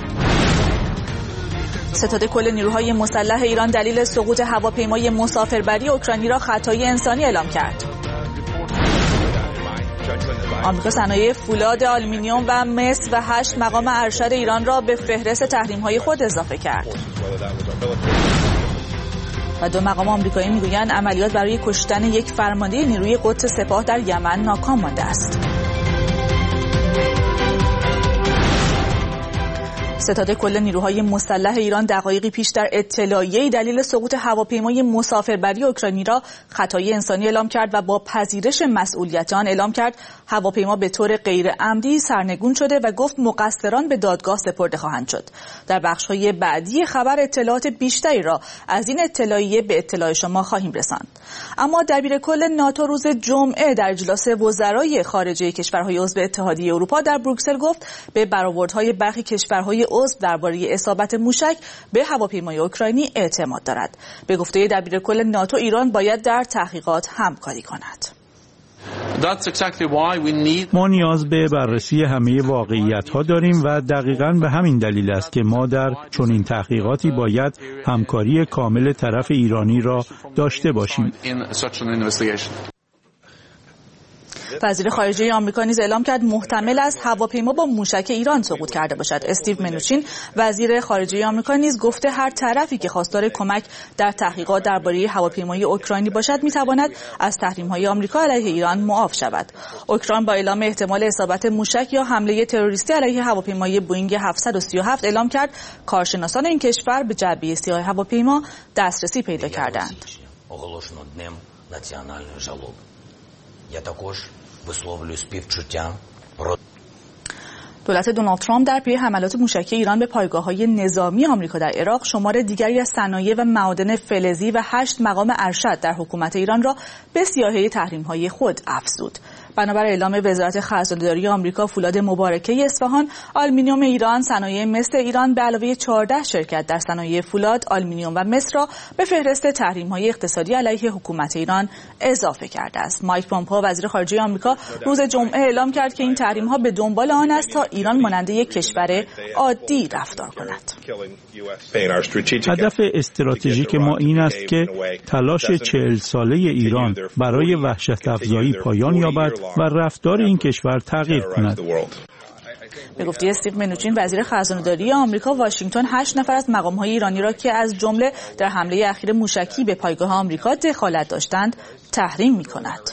ستاد کل نیروهای مسلح ایران دلیل سقوط هواپیمای مسافربری اوکراینی را خطایی انسانی اعلام کرد. آمریکا صنایع فولاد، آلومینیوم و مس و هشت مقام ارشد ایران را به فهرست تحریم‌های خود اضافه کرد. و دو مقام آمریکایی میگویند عملیات برای کشتن یک فرمانده نیروی قدس سپاه در یمن ناکام مانده است. ستاد کل نیروهای مسلح ایران دقایقی پیش در اطلاعیه‌ای دلیل سقوط هواپیمای مسافربری اوکراینی را خطایی انسانی اعلام کرد و با پذیرش مسئولیت آن اعلام کرد هواپیما به طور غیر عمدی سرنگون شده و گفت مقصران به دادگاه سپرده خواهند شد. در بخش‌های بعدی خبر اطلاعات بیشتری را از این اطلاعیه به اطلاع شما خواهیم رساند. اما دبیر کل ناتو روز جمعه در اجلاس وزرای خارجه کشورهای عضو اتحادیه اروپا در بروکسل گفت به برآوردهای برخی کشورهای عضو درباره اصابت موشک به هواپیمای اوکراینی اعتماد دارد. به گفته دبیر کل ناتو ایران باید در تحقیقات همکاری کند. ما نیاز به بررسی همه واقعیت‌ها داریم و دقیقاً به همین دلیل است که ما در چنین تحقیقاتی باید همکاری کامل طرف ایرانی را داشته باشیم. وزیر خارجه آمریکا نیز اعلام کرد محتمل است هواپیما با موشک ایران سقوط کرده باشد. استیو منوچین وزیر خارجه آمریکا نیز گفته هر طرفی که خواستار کمک در تحقیقات درباره هواپیمای اوکراینی باشد میتواند از تحریم‌های آمریکا علیه ایران معاف شود. اوکراین با اعلام احتمال اصابت موشک یا حمله تروریستی علیه هواپیمای بوئینگ هفتصد و سی و هفت اعلام کرد کارشناسان این کشور به جعبه سیاه هواپیما دسترسی پیدا کردند. دولت دونالد ترامپ در پی حملات موشکی ایران به پایگاه‌های نظامی آمریکا در عراق شمار دیگری از صنایع و معادن فلزی و هشت مقام ارشد در حکومت ایران را به سیاهه تحریم‌های خود افزود. بنابر اعلام وزارت خزانداری آمریکا، فولاد مبارکه اصفهان، آلومینیوم ایران، صنایع مس ایران به علاوه چهارده شرکت در صنایع فولاد، آلومینیوم و مس را به فهرست تحریم‌های اقتصادی علیه حکومت ایران اضافه کرده است. مایک پومپئو وزیر خارجه آمریکا روز جمعه اعلام کرد که این تحریم‌ها به دنبال آن است تا ایران مانند یک کشور عادی رفتار کند. هدف استراتژیک ما این است که تلاش چهل ساله ایران برای وحشت افزایی پایان یابد و رفتار این کشور تغییر کند. به گفته استیو منوچین وزیر خزانه‌داری آمریکا، واشنگتن هشت نفر از مقام‌های ایرانی را که از جمله در حمله اخیر موشکی به پایگاه آمریکا دخالت داشتند تحریم می‌کند.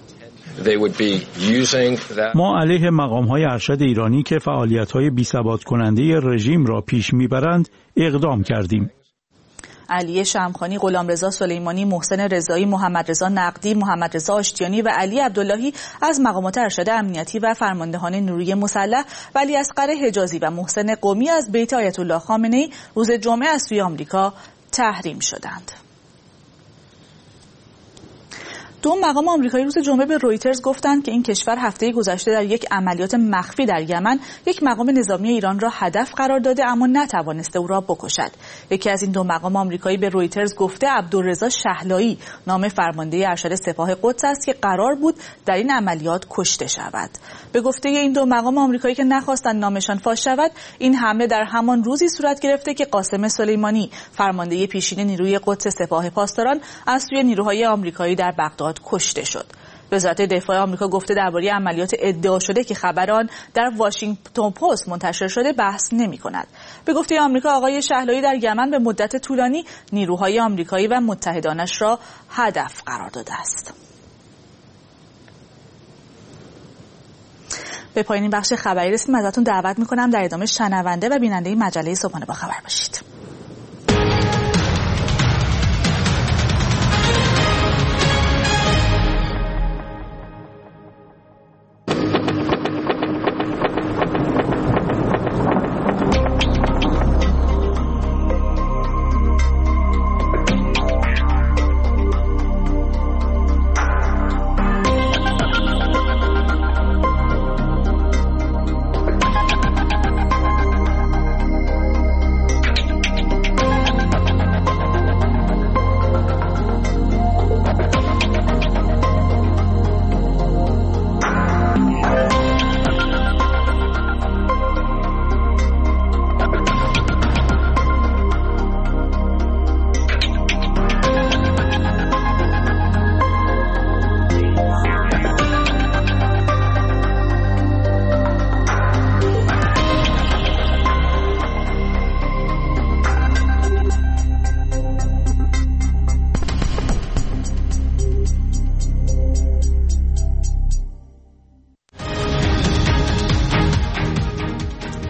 ما علیه مقام‌های ارشد ایرانی که فعالیت‌های بی‌ثبات کننده رژیم را پیش می‌برند اقدام کردیم. علی شمخانی، غلامرضا سلیمانی، محسن رضایی، محمد رضا نقدی، محمد رضا آشتیانی و علی عبداللهی از مقامات ارشد امنیتی و فرماندهان نیروی مسلح و علیاصغر حجازی و محسن قمی از بیت آیت الله خامنه‌ای روز جمعه از سوی آمریکا تحریم شدند. دو مقام آمریکایی روز جمعه به رویترز گفتند که این کشور هفته گذشته در یک عملیات مخفی در یمن یک مقام نظامی ایران را هدف قرار داده اما نتوانسته او را بکشد. یکی از این دو مقام آمریکایی به رویترز گفته عبدالرضا شهلایی نام فرمانده ارشد سپاه قدس است که قرار بود در این عملیات کشته شود. به گفته این دو مقام آمریکایی که نخواستند نامشان فاش شود، این حمله در همان روزی صورت گرفته که قاسم سلیمانی فرمانده پیشین نیروی قدس سپاه پاسداران از سوی نیروهای آمریکایی در بغداد کشته شد. وزارت دفاع آمریکا گفته درباره عملیات ادعا شده که خبر آن در واشنگتن پست منتشر شده بحث نمی‌کند. به گفته آمریکا آقای شهلایی در یمن به مدت طولانی نیروهای آمریکایی و متحدانش را هدف قرار داده است. به پایین بخش خبری رسیدیم. ازتون دعوت می‌کنم در ادامه شنونده و بیننده مجله صبحانه با خبر باشید.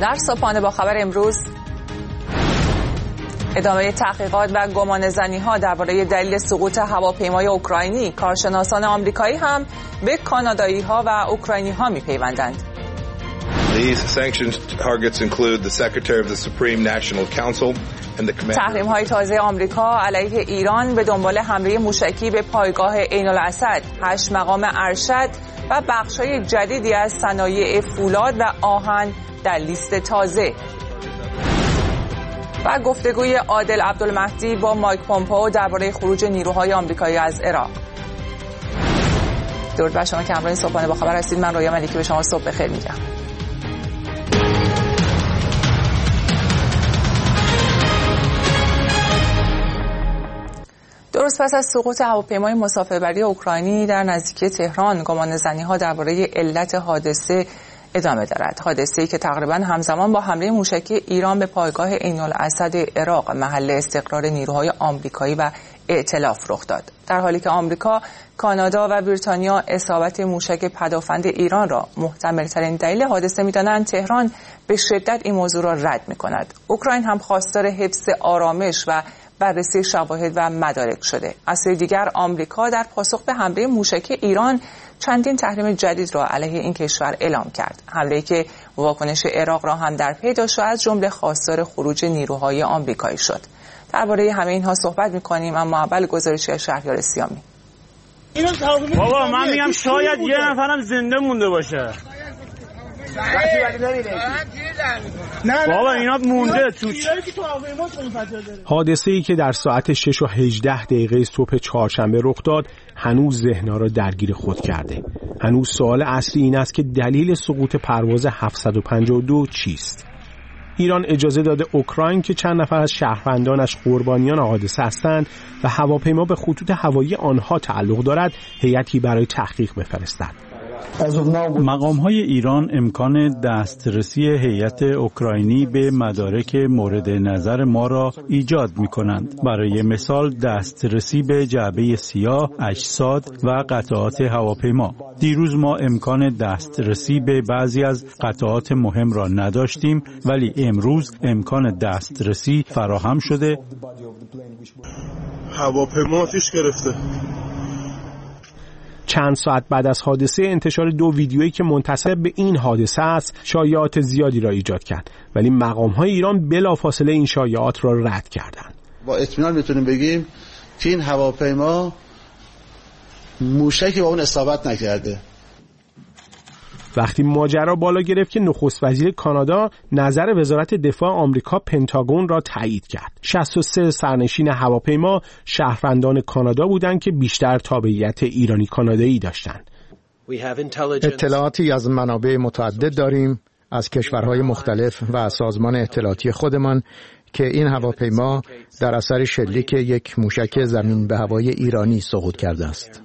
در صبحانه با خبر امروز ادامه تحقیقات و گمانه‌زنی‌ها درباره دلیل سقوط هواپیمای اوکراینی. کارشناسان آمریکایی هم به کانادایی‌ها و اوکراینی‌ها می‌پیوندند. تحریم‌های تازه آمریکا علیه ایران به دنبال حمله موشکی به پایگاه عین الاسد، هشت مقام ارشد و بخش‌های جدیدی از صنایع فولاد و آهن در لیست تازه. و گفتگوی عادل عبدالمهدی با مایک پومپئو درباره خروج نیروهای آمریکایی از عراق. درود بر شما که همراه صبحانه با خبر هستید. من رویا ملیکی به شما صبح بخیر میگم. درست پس از سقوط هواپیمای مسافربری اوکراینی در نزدیکی تهران، گمانه‌زنی‌ها درباره علت حادثه ادامه دارد. حادثه‌ای که تقریباً همزمان با حمله موشکی ایران به پایگاه عین الاسد عراق، محل استقرار نیروهای آمریکایی و ائتلاف رخ داد. در حالی که آمریکا، کانادا و بریتانیا اصابت موشک پدافند ایران را محتمل‌ترین دلیل حادثه می‌دانند، تهران به شدت این موضوع را رد می‌کند. اوکراین هم خواستار حفظ آرامش و بررسی شواهد و مدارک شده. از سوی دیگر آمریکا در پاسخ به حمله موشکی ایران چندین تحریم جدید را علیه این کشور اعلام کرد. حمله‌ای که واکنش عراق را هم در پی داشت و از جمله خواستار خروج نیروهای آمریکایی شد. درباره همه اینها صحبت می‌کنیم، اما اول گزارشی شهریار سیامی. بابا من میگم شاید یه نفرم زنده مونده باشه. بابا اینا مونده تو. حادثه‌ای که در ساعت شش و هجده دقیقه صبح چهارشنبه رخ داد هنوز ذهن‌ها را درگیر خود کرده. هنوز سوال اصلی این است که دلیل سقوط پرواز هفتصد و پنجاه و دو چیست؟ ایران اجازه داده اوکراین که چند نفر از شهروندانش قربانیان حادثه هستند و هواپیما به خطوط هوایی آنها تعلق دارد، هیئتی برای تحقیق بفرستد. مقام‌های ایران امکان دسترسی هیئت اوکراینی به مدارک مورد نظر ما را ایجاد می‌کنند. برای مثال دسترسی به جعبه سیاه، اجساد و قطعات هواپیما. دیروز ما امکان دسترسی به بعضی از قطعات مهم را نداشتیم، ولی امروز امکان دسترسی فراهم شده. هواپیما آتش گرفته. چند ساعت بعد از حادثه انتشار دو ویدیویی که منتسب به این حادثه است شایعات زیادی را ایجاد کرد، ولی مقام‌های ایران بلافاصله این شایعات را رد کردند. با اطمینان میتونیم بگیم که این هواپیما موشکی با اون اصابت نکرده. وقتی ماجرا بالا گرفت که نخست وزیر کانادا نظر وزارت دفاع آمریکا پنتاگون را تایید کرد. شصت و سه سرنشین هواپیما شهروندان کانادا بودند که بیشتر تابعیت ایرانی کانادایی داشتند. اطلاعاتی از منابع متعدد داریم از کشورهای مختلف و سازمان اطلاعاتی خودمان که این هواپیما در اثر شلیک یک موشک زمین به هوای ایرانی سقوط کرده است.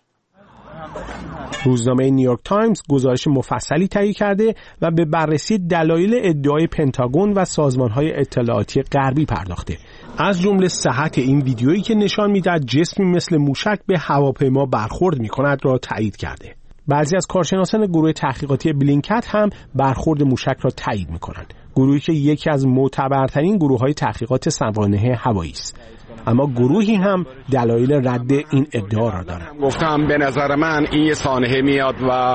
روزنامه نیویورک تایمز گزارش مفصلی تهیه کرده و به بررسی دلایل ادعای پنتاگون و سازمان‌های اطلاعاتی غربی پرداخته. از جمله صحت این ویدیویی که نشان می‌دهد جسمی مثل موشک به هواپیما برخورد می‌کند را تایید کرده. بعضی از کارشناسان گروه تحقیقاتی بلینکت هم برخورد موشک را تایید می‌کنند. گروهی که یکی از معتبرترین گروه‌های تحقیقات سوانح هوایی است. اما گروهی هم دلایل رد این ادعا را دارند. گفتم به نظر من این یه سانحه میاد و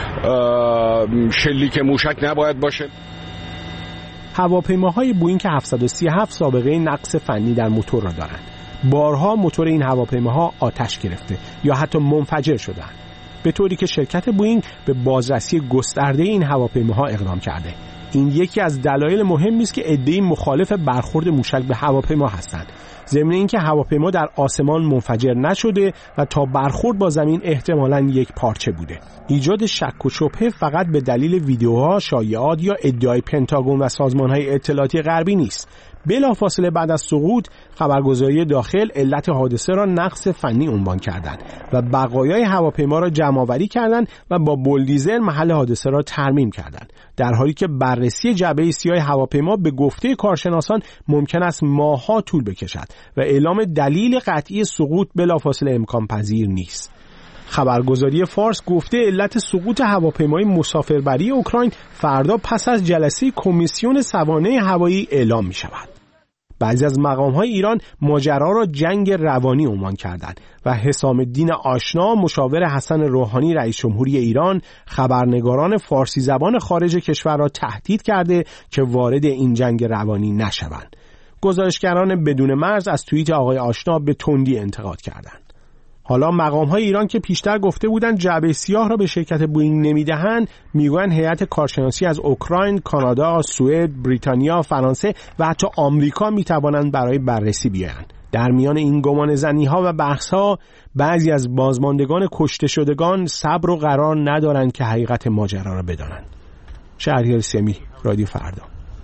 شلیک موشک نباید باشه. هواپیماهای بوئینگ هفتصد و سی و هفت سابقه نقص فنی در موتور را دارند. بارها موتور این هواپیماها آتش گرفته یا حتی منفجر شدند، به طوری که شرکت بوئینگ به بازرسی گسترده این هواپیماها اقدام کرده. این یکی از دلایل مهمی است که عده‌ای مخالف برخورد موشک به هواپیما هستند. ضمن اینکه هواپیما در آسمان منفجر نشده و تا برخورد با زمین احتمالاً یک پارچه بوده. ایجاد شک و شبهه فقط به دلیل ویدیوها، شایعات یا ادعای پنتاگون و سازمان‌های اطلاعاتی غربی نیست. بلافاصله بعد از سقوط خبرگزاری داخل علت حادثه را نقص فنی عنوان کردند و بقایای هواپیما را جمع‌آوری کردند و با بولدیزر محل حادثه را ترمیم کردند، در حالی که بررسی جعبه سیاه هواپیما به گفته کارشناسان ممکن است ماه‌ها طول بکشد و اعلام دلیل قطعی سقوط بلافاصله امکان پذیر نیست. خبرگزاری فارس گفته علت سقوط هواپیمای مسافربری اوکراین فردا پس از جلسه کمیسیون سوانح هوایی اعلام می شود. بعضی از مقام‌های ایران ماجرا را جنگ روانی عنوان کردند و حسام الدین آشنا مشاور حسن روحانی رئیس جمهوری ایران خبرنگاران فارسی زبان خارج کشور را تهدید کرده که وارد این جنگ روانی نشوند. گزارشگران بدون مرز از توییت آقای آشنا به تندی انتقاد کردند. حالا مقام‌های ایران که پیشتر گفته بودند جعبه سیاه را به شرکت بوئینگ نمیدهند، میگویند هیئت کارشناسی از اوکراین، کانادا، سوئد، بریتانیا، فرانسه و حتی آمریکا میتوانند برای بررسی بیایند. در میان این گمانه‌زنی‌ها و بحث‌ها بعضی از بازماندگان کشته شدگان صبر و قرار ندارند که حقیقت ماجرا را بدانند. شهریار سمی، رادیو فردا.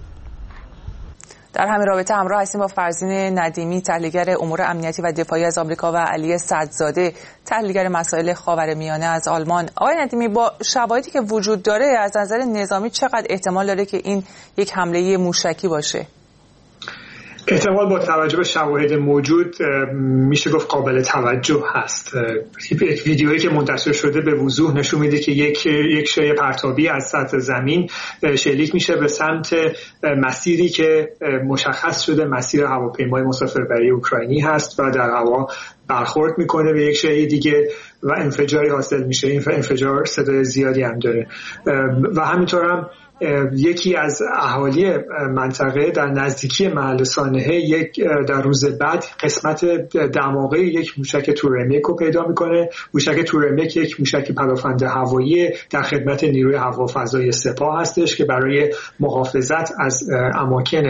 در همین رابطه همراه هستیم با فرزین ندیمی، تحلیلگر امور امنیتی و دفاعی از آمریکا و علی صدزاده، تحلیلگر مسائل خاورمیانه از آلمان. آقای ندیمی، با شواهدی که وجود داره از نظر نظامی چقدر احتمال داره که این یک حمله موشکی باشه؟ احتمال با توجه به شواهد موجود میشه گفت قابل توجه هست. یک ویدیویی که منتشر شده به وضوح نشون میده که یک یک شای پرتابی از سطح زمین شلیک میشه به سمت مسیری که مشخص شده مسیر هواپیمای مسافربری اوکراینی هست و در هوا برخورد میکنه به یک شای دیگه و انفجاری حاصل میشه. این انفجار صدای زیادی هم داره و همینطور هم یکی از اهالی منطقه در نزدیکی محل سانحه یک در روز بعد قسمت دماغه یک موشک تورمیک رو پیدا میکنه. موشک تورمیک یک موشک پدافند هوایی در خدمت نیروی هوافضای سپاه هستش که برای محافظت از اماکن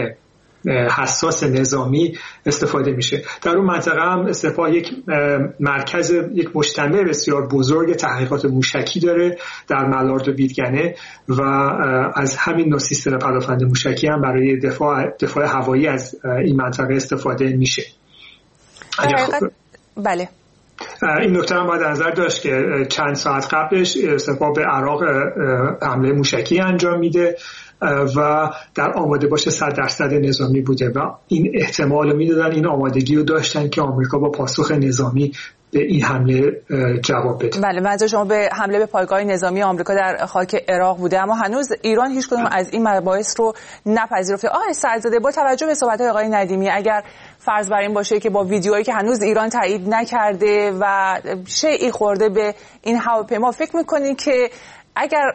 حساس نظامی استفاده میشه. در اون منطقه هم سپاه یک مرکز یک مجتمع بسیار بزرگ تحقیقات موشکی داره در ملارد و بیدگنه و از همین نوع سیستم پدافند موشکی هم برای دفاع دفاع هوایی از این منطقه استفاده میشه. خب... بله. این نکته هم باید نظر داشت که چند ساعت قبلش سپاه به عراق حمله موشکی انجام میده و در آماده باشه صد درصد نظامی بوده و این احتمال میدادن، این آمادگی رو داشتن که آمریکا با پاسخ نظامی به این حمله جواب بده. بله، منظور شما به حمله به پایگاه نظامی آمریکا در خاک عراق بوده، اما هنوز ایران هیچ کدوم از این مباحث رو نپذیرفته. آقای صدزاده، با توجه به صحبت‌های آقای ندیمی، اگر فرض بر این باشه که با ویدیوهایی که هنوز ایران تایید نکرده و شیئی خورده به این هواپیما، فکر می‌کنید که اگر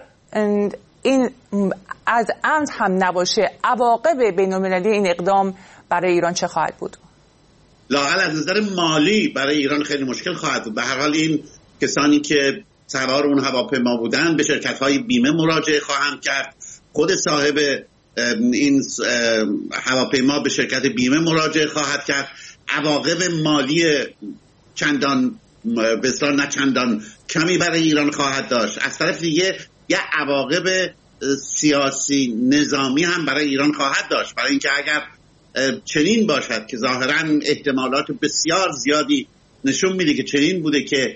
این از عمد هم نباشه عواقب بین‌المللی این اقدام برای ایران چه خواهد بود؟ لااقل از نظر مالی برای ایران خیلی مشکل خواهد بود. به هر حال این کسانی که سوار اون هواپیما بودن به شرکت‌های بیمه مراجعه خواهند کرد. خود صاحب این هواپیما به شرکت بیمه مراجعه خواهد کرد. عواقب مالی چندان بسیار نه چندان کمی برای ایران خواهد داشت. از طرف دیگه یه عواقب سیاسی نظامی هم برای ایران خواهد داشت، برای اینکه اگر چنین باشد که ظاهراً احتمالات بسیار زیادی نشون میده که چنین بوده که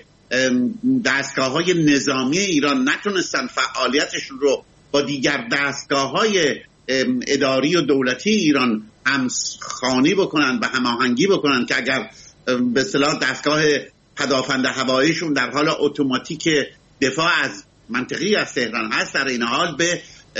دستگاه‌های نظامی ایران نتونستن فعالیتشون رو با دیگر دستگاه‌های اداری و دولتی ایران همخوانی بکنن و هماهنگی بکنن که اگر به اصطلاح دستگاه پدافند هواییشون در حال اتوماتیک دفاع از منطقی از تهران هست، در این حال به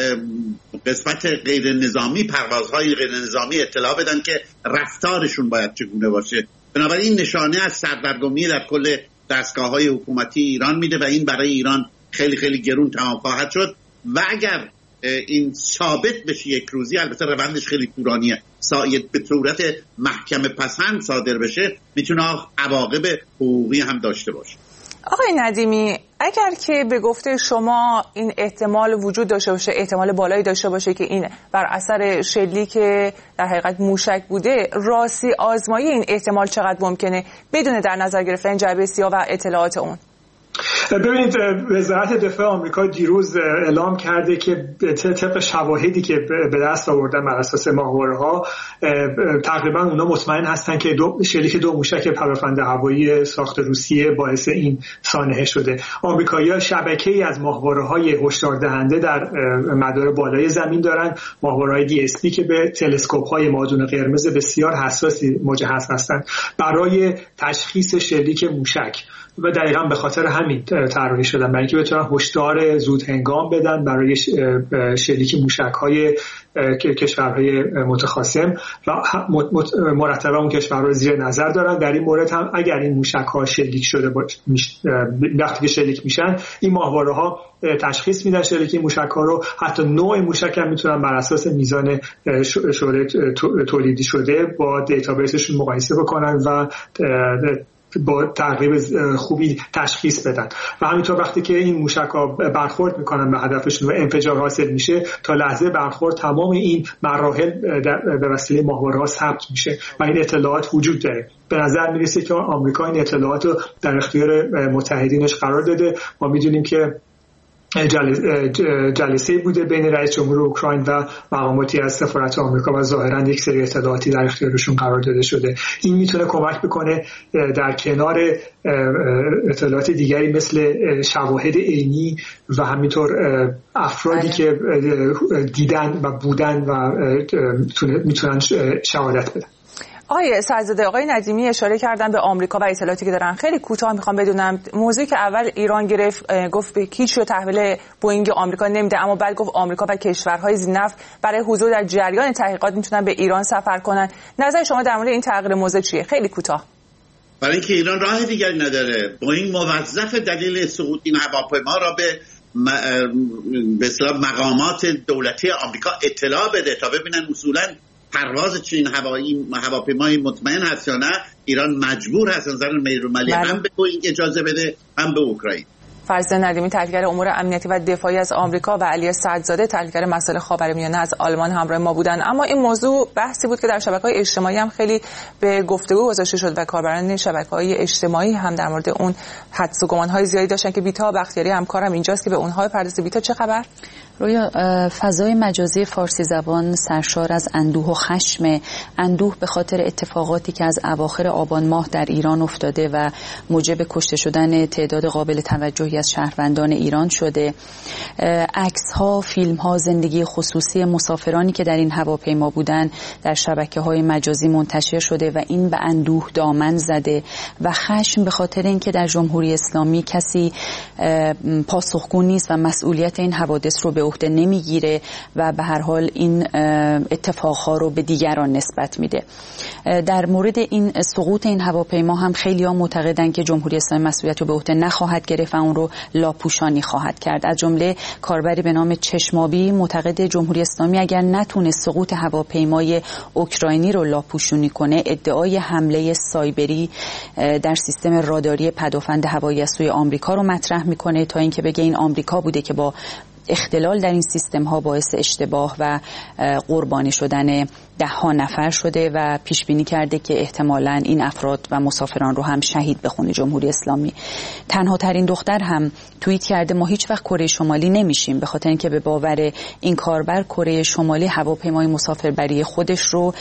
قسمت غیر نظامی، پروازهای غیر نظامی اطلاع بدن که رفتارشون باید چگونه باشه. بنابراین نشانه از سردرگمی در کل دستگاه‌های حکومتی ایران میده و این برای ایران خیلی خیلی گرون تمام خواهد شد و اگر این ثابت بشه یک روزی، البته روندش خیلی طولانیه، ساید به صورت محکمه پسند صادر بشه، میتونه عواقب حقوقی هم داشته باشه. آقای ندیمی، اگر که به گفته شما این احتمال وجود داشته باشه، احتمال بالایی داشته باشه که این بر اثر شلیک در حقیقت موشک بوده، راستی آزمایی این احتمال چقدر ممکنه بدون در نظر گرفتن جعبه سیاه و اطلاعات اون؟ ببینید، وزارت دفاع آمریکا دیروز اعلام کرده که طبق شواهدی که به دست آوردن بر اساس ماهواره‌ها تقریبا اونا مطمئن هستن که دو شلیک دو موشک پدافند هوایی ساخت روسیه باعث این سانحه شده. آمریکایی‌ها شبکه‌ای از ماهواره‌های هشدار دهنده در مدار بالای زمین دارن، ماهواره‌های دی اس پی که به تلسکوپ‌های مادون قرمز بسیار حساسی مجهز هستند برای تشخیص شلیک موشک. و دقیقاً به خاطر همین طراحی شدن، برای اینکه بتونن هشدار زود هنگام بدن برای شلیک موشک‌های کشورهای متخاصم و مرتبا اون کشورها رو زیر نظر دارن. در این مورد هم اگر این موشک‌ها شلیک شده باشه، وقتی که شلیک میشن این ماهواره‌ها تشخیص میدن شلیک موشک‌ها رو، حتی نوع موشک هم میتونن بر اساس میزان شعله تولیدی شده با دیتابیسشون مقایسه بکنن و با تقریب خوبی تشخیص بدن. و همینطور وقتی که این موشک‌ها برخورد میکنن به هدفشون و انفجار حاصل میشه، تا لحظه برخورد تمام این مراحل به وسیله ماهواره‌ها ثبت میشه و این اطلاعات وجود داره. به نظر میرسه که آمریکا این اطلاعات رو در اختیار متحدینش قرار داده. ما میدونیم که جلسه بوده بین رئیس جمهور اوکراین و مقاماتی از سفارت آمریکا و ظاهراً یک سری اطلاعاتی در اختیارشون قرار داده شده. این میتونه کمک بکنه در کنار اطلاعات دیگری مثل شواهد عینی و همینطور افرادی که دیدن و بودن و میتونن شهادت بدن. آقای سعدزاده، آقای ندیمی اشاره کردن به آمریکا و اطلاعاتی که دارن. خیلی کوتاه میخوام بدونم، موضوعی که اول ایران گرفت گفت به هیچ رو تحویل بوئینگ آمریکا نمیده، اما بعد گفت آمریکا و کشورهای ذی‌نفت برای حضور در جریان تحقیقات میتونن به ایران سفر کنن. نظر شما در مورد این تغییر موضع چیه؟ خیلی کوتاه. برای اینکه ایران راه دیگری نداره. بوئینگ موظف دلیل سقوط این هواپیما را به به اصطلاح مقامات دولتی آمریکا اطلاع بده تا ببینن اصولاً پرواز چین هوایی هواپیمای مطمئن هست یا نه. ایران مجبور هست از نظر نیرومالی هم به بوئینگ اجازه بده هم به اوکراین. فرزین ندیمی، تحلیلگر امور امنیتی و دفاعی از آمریکا، و علی سعدزاده، تحلیلگر مسائل خاورمیانه از آلمان همراه ما بودن. اما این موضوع بحثی بود که در شبکه‌های اجتماعی هم خیلی به گفتگو گذاشته شد و کاربران شبکه‌های اجتماعی هم در مورد اون حدس و گمان‌های زیادی داشتن که بیتا بختیاری همکارم اینجاست که به اونها بپردازه. بیتا چه خبر؟ رویا، فضای مجازی فارسی زبان سرشار از اندوه و خشم، اندوه به خاطر اتفاقاتی که از اواخر آبان ماه در ایران افتاده و موجب کشته شدن تعداد قابل توجهی از شهروندان ایران شده. عکس‌ها، فیلم‌ها، زندگی خصوصی مسافرانی که در این هواپیما بودن در شبکه‌های مجازی منتشر شده و این به اندوه دامن زده و خشم به خاطر اینکه در جمهوری اسلامی کسی پاسخگو نیست و مسئولیت این حوادث رو به عهده نمیگیره و به هر حال این اتفاقها رو به دیگران نسبت میده. در مورد این سقوط این هواپیما هم خیلی ها معتقدن که جمهوری اسلامی مسئولیت رو به عهده نخواهد گرفت و اون رو لاپوشانی خواهد کرد. از جمله کاربری به نام چشمابی معتقد جمهوری اسلامی اگر نتونه سقوط هواپیمای اوکراینی رو لاپوشونی کنه، ادعای حمله سایبری در سیستم راداری پدافند هوایی از سوی آمریکا رو مطرح میکنه تا اینکه بگه این آمریکا بوده که با اختلال در این سیستم ها باعث اشتباه و قربانی شدن ده ها نفر شده و پیش بینی کرده که احتمالاً این افراد و مسافران رو هم شهید بخونه جمهوری اسلامی. تنها ترین دختر هم توییت کرده ما هیچ وقت کره شمالی نمیشیم، به خاطر اینکه به باور این کاربر کره شمالی هواپیمای مسافربری خودش رو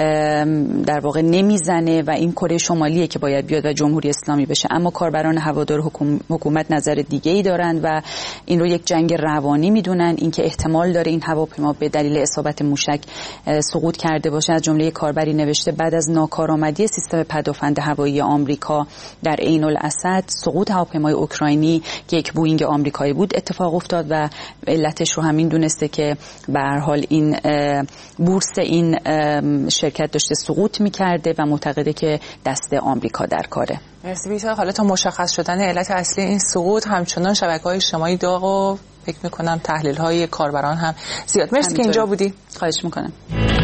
در واقع نمیزنه و این کره شمالیه که باید بیاد و جمهوری اسلامی بشه. اما کاربران هوادار حکومت نظر دیگه‌ای دارند و این رو یک جنگ روانی میدونن، اینکه احتمال داره این هواپیما به دلیل اصابت موشک سقوط کرده باشه. از جمله کاربری نوشته بعد از ناکارآمدی سیستم پدافند هوایی آمریکا در عین الاسد، سقوط هواپیمای اوکراینی که یک بوئینگ آمریکایی بود اتفاق افتاد و علتش رو همین دونسته که به هر حال این بورس این شرکت داشته سقوط می‌کرده و معتقده که دست آمریکا در کاره. مرسی بیتا. حالا تا مشخص شدن علت اصلی این سقوط همچنان شبکه‌های اجتماعی داغ و فکر می‌کنم تحلیل‌های کاربران هم زیاد. مرسی که اینجا بودی. خواهش می‌کنم.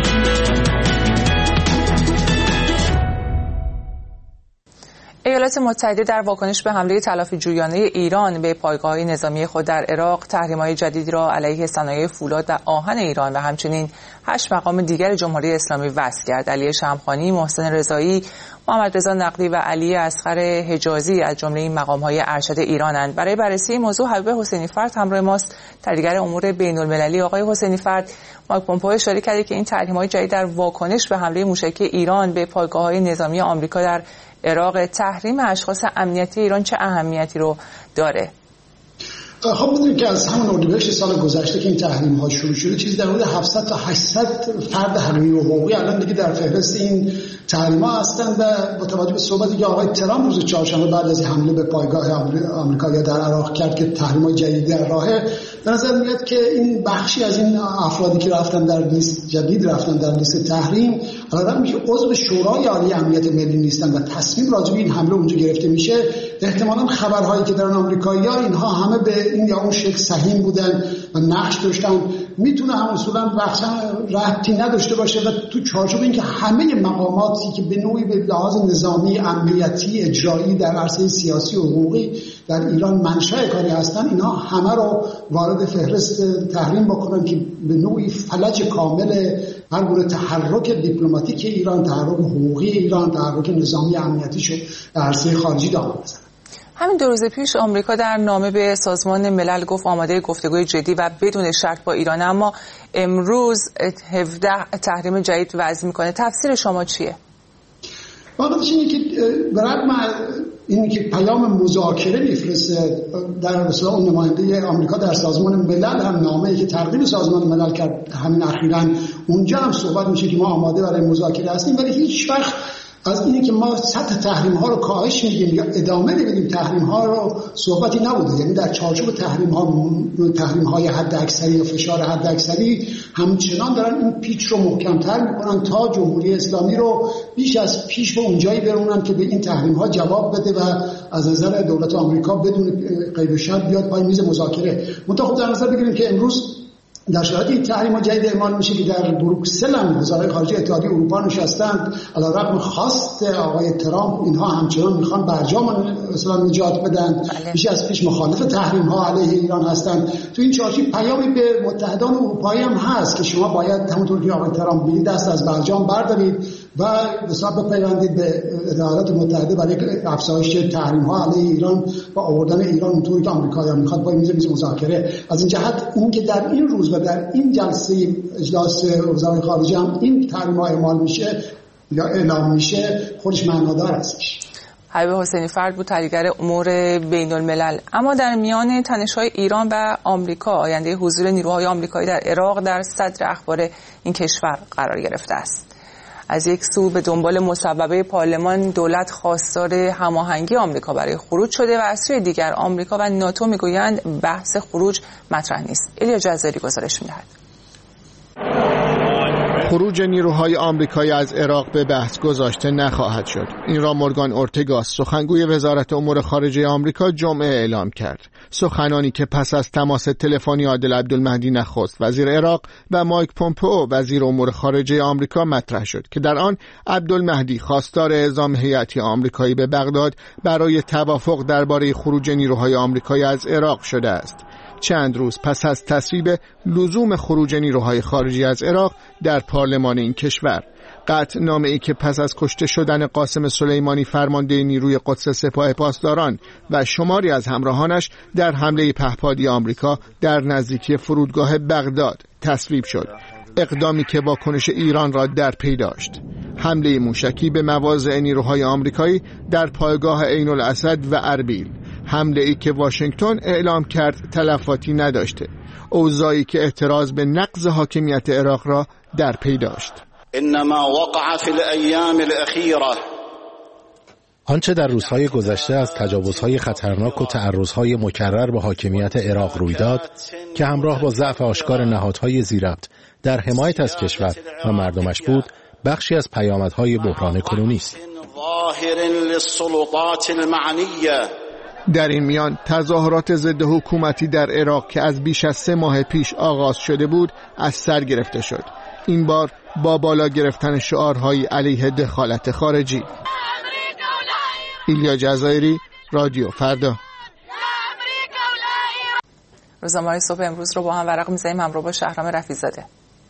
ایالات متحده در واکنش به حمله تلافی جویانه ایران به پایگاه‌های نظامی خود در عراق تحریم‌های جدیدی را علیه صنایع فولاد و آهن ایران و همچنین هشت مقام دیگر جمهوری اسلامی وضع کرد. علی شمخانی، محسن رضایی، محمد رضا نقدی و علی اصغر حجازی از جمله این مقام‌های ارشد ایرانند. برای بررسی این موضوع حبیب حسینی فرد همراه ماست، تحلیلگر امور بین‌المللی. آقای حسینی فرد، مایک پومپئو اشاره کرده که این تحریم‌های جدید در واکنش به حمله موشکی ایران به پایگاه‌های نظامی آمریکا در عراق، تحریم اشخاص امنیتی ایران چه اهمیتی رو داره؟ خب می‌دونید که از همون اردیبهشت سال گذشته که این تحریم‌ها شروع شده چیزی در حدود هفتصد تا هشتصد فرد حقوقی و حقوقی الان دیگه در فهرست این تحریم‌ها هستند و با توجه به صحبتی که آقای ترامپ روز چهارشنبه بعد از حمله به پایگاه آمریکایی در عراق کرد که تحریم‌های جدیدی در راهه، به نظر میاد که این بخشی از این افرادی که رفتن در لیست جدید رفتن در لیست تحریم الان میشه عضو شورای عالی امنیت ملی نیستن و تصمیم راجع به این حمله اونجا گرفته میشه. احتمالاً خبرهایی که دارن آمریکایی‌ها اینها همه به این یا اون شکل سهیم بودن و نقش داشتن، میتونه هم اصولاً بخشا ربطی نداشته باشه و تو چارچوب این که همه مقاماتی که به نوعی به لحاظ نظامی، امنیتی، اجرایی در عرصه سیاسی و حقوقی در ایران منشأ کاری هستن، اینها همه رو وارد فهرست تحریم بکنن که به نوعی فلج کامل هر گونه تحرک دیپلماتیک ایران، تحرک حقوقی ایران، تحرک نظامی امنیتی شو در عرصه خارجی دامن بزنن. همین دو روز پیش آمریکا در نامه به سازمان ملل گفت آماده گفتگوی جدی و بدون شرط با ایران، اما امروز هفده تحریم جدید وضع میکنه. تفسیر شما چیه؟ واقعیتش اینه که برای اینی که پیام مذاکره میفرسته در مثلا اون نماینده آمریکا در سازمان ملل هم نامه‌ای که تقدیم سازمان ملل کرد همین اخیراً، اونجا هم صحبت میشه که ما آماده برای مذاکره هستیم، ولی هیچ وقت از اینی که ما سطح تحریم ها رو کاهش میدیم یا ادامه بدیم تحریم ها رو صحبتی نبوده. یعنی در چارچوب تحریم ها تحریم های حد اکثری یا فشار حد اکثری همچنان دارن این پیچ رو محکم‌تر میکنن تا جمهوری اسلامی رو بیش از پیش به اونجایی برونن که به این تحریم ها جواب بده و از نظر دولت آمریکا بدون قید و شرط بیاد پای میز مذاکره. منتها خب در نظر بگیریم که امروز در شرایط این تحریم جدید اعمال میشه که در بروکسل هم وزرای خارجه اتحادیه اروپا نشستند، علیرغم خواست آقای ترامپ اینها همچنان میخوان برجام مثلا نجات بدن، بیش از پیش مخالف تحریم ها علیه ایران هستند. تو این چارچوب پیامی به متحدان اروپایی هم هست که شما باید همونطور که آقای ترامپ میگه دست از برجام بردارید و به حساب بپیوندید به ایالات متحده برای افزایش تحریم ها علیه ایران و آوردن ایران اونطوری که آمریکا میخواد با میز میز مذاکره. از این جهت این که در این روز و در این جلسه اجلاس وزرای خارجه هم این تحریم ها اعمال میشه یا اعلام میشه خودش معنادار هستش. حبیب حسینی فرد بود، تحلیلگر امور بین الملل. اما در میان تنش‌های ایران و آمریکا آینده حضور نیروهای آمریکایی در عراق در صدر اخبار این کشور قرار گرفته است. از یک سو به دنبال مصوبه پارلمان دولت خواستار هماهنگی آمریکا برای خروج شده و از سوی دیگر آمریکا و ناتو میگویند بحث خروج مطرح نیست. الیا جزاری گزارش می‌دهد. خروج نیروهای آمریکایی از عراق به بحث گذاشته نخواهد شد. این را مورگان اورتگاس سخنگوی وزارت امور خارجه آمریکا جمعه اعلام کرد. سخنانی که پس از تماس تلفنی عادل عبدالمهدی نخست وزیر عراق و مایک پومپئو وزیر امور خارجه آمریکا مطرح شد که در آن عبدالمهدی خواستار اعزام هیئتی آمریکایی به بغداد برای توافق درباره خروج نیروهای آمریکایی از عراق شده است. چند روز پس از تصویب لزوم خروج نیروهای خارجی از عراق در پارلمان این کشور، قطعنامه‌ای که پس از کشته شدن قاسم سلیمانی فرمانده نیروی قدس سپاه پاسداران و شماری از همراهانش در حمله پهپادی آمریکا در نزدیکی فرودگاه بغداد تصویب شد، اقدامی که واکنش ایران را در پی داشت. حمله موشکی به مواضع نیروهای آمریکایی در پایگاه عین الاسد و اربیل، حمله ای که واشنگتن اعلام کرد تلفاتی نداشته، اوضاعی که اعتراض به نقض حاکمیت عراق را در پی داشت. انما وقع فی الایام الاخیره آنچه در روزهای گذشته از تجاوزهای خطرناک و تعرضهای مکرر به حاکمیت عراق روی داد که همراه با ضعف آشکار نهادهای ذی‌ربط در حمایت از کشور و مردمش بود، بخشی از پیامدهای بحران کنونی است. در این میان تظاهرات ضد حکومتی در عراق که از بیش از سه ماه پیش آغاز شده بود از سر گرفته شد، این بار با بالا گرفتن شعارهای علیه دخالت خارجی. ایلیا جزایری، رادیو فردا. روزنامه‌های صبح امروز رو با هم ورق می‌زنیم همراه با شهرام رفیع‌زاده.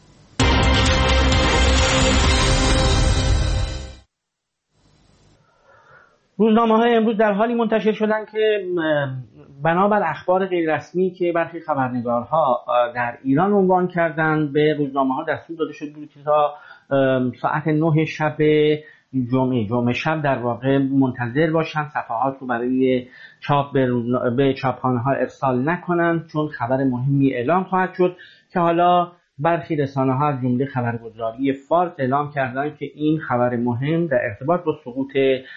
روزنامه‌های امروز در حالی منتشر شدن که بنابر اخبار غیررسمی که برخی خبرنگارها در ایران عنوان کردند، به روزنامه‌ها دستور داده شده بود که تا ساعت نه شب جمعه جمعه شب در واقع منتظر باشن، صفحات رو برای چاپ به, به چاپخانه ها ارسال نکنن، چون خبر مهمی اعلام خواهد شد که حالا برخی رسانه ها از جمله خبرگزاری فارس اعلام کردن که این خبر مهم در ارتباط با سقوط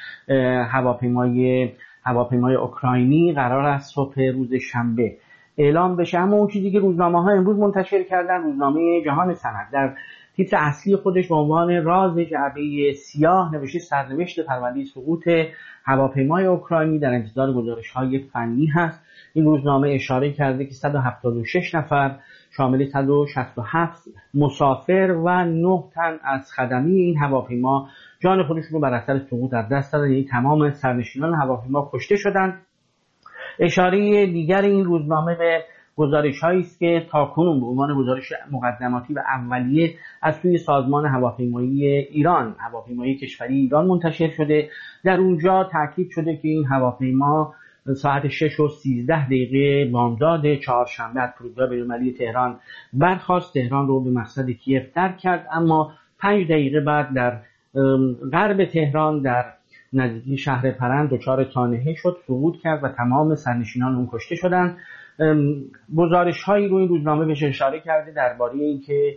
هواپیمای هواپیمای اوکراینی قرار است صبح روز شنبه اعلام بشه. اما اون چیزی که روزنامه ها امروز منتشر کردن، روزنامه جهان سند در تیتر اصلی خودش به عنوان راز جعبه سیاه نوشته سرنوشت پرونده سقوط هواپیمای اوکراینی در انتظار گزارش‌های فنی هست. این روزنامه اشاره کرده که صد و هفتاد و شش نفر شامل صد و شصت و هفت مسافر و نه تن از خدمی این هواپیما جان خودشون رو بر اثر سقوط از دست دادن، یعنی تمام سرنشینان هواپیما کشته شدند. اشاره دیگر این روزنامه به گزارش‌هایی است که تاکنون به عنوان گزارش مقدماتی و اولیه از سوی سازمان هواپیمایی ایران، هواپیمایی کشوری ایران منتشر شده. در اونجا تاکید شده که این هواپیما ساعت شش و سیزده دقیقه بامداد چهارشنبه از فرودگاه بین‌المللی تهران برخاست، تهران رو به مقصد کیف ترک کرد، اما پنج دقیقه بعد در غرب تهران در نزدیکی شهر پرند دچار تانهه شد، سقوط کرد و تمام سرنشینان اون کشته شدند. گزارش هایی رو این روزنامه بهش اشاره کرده درباره اینکه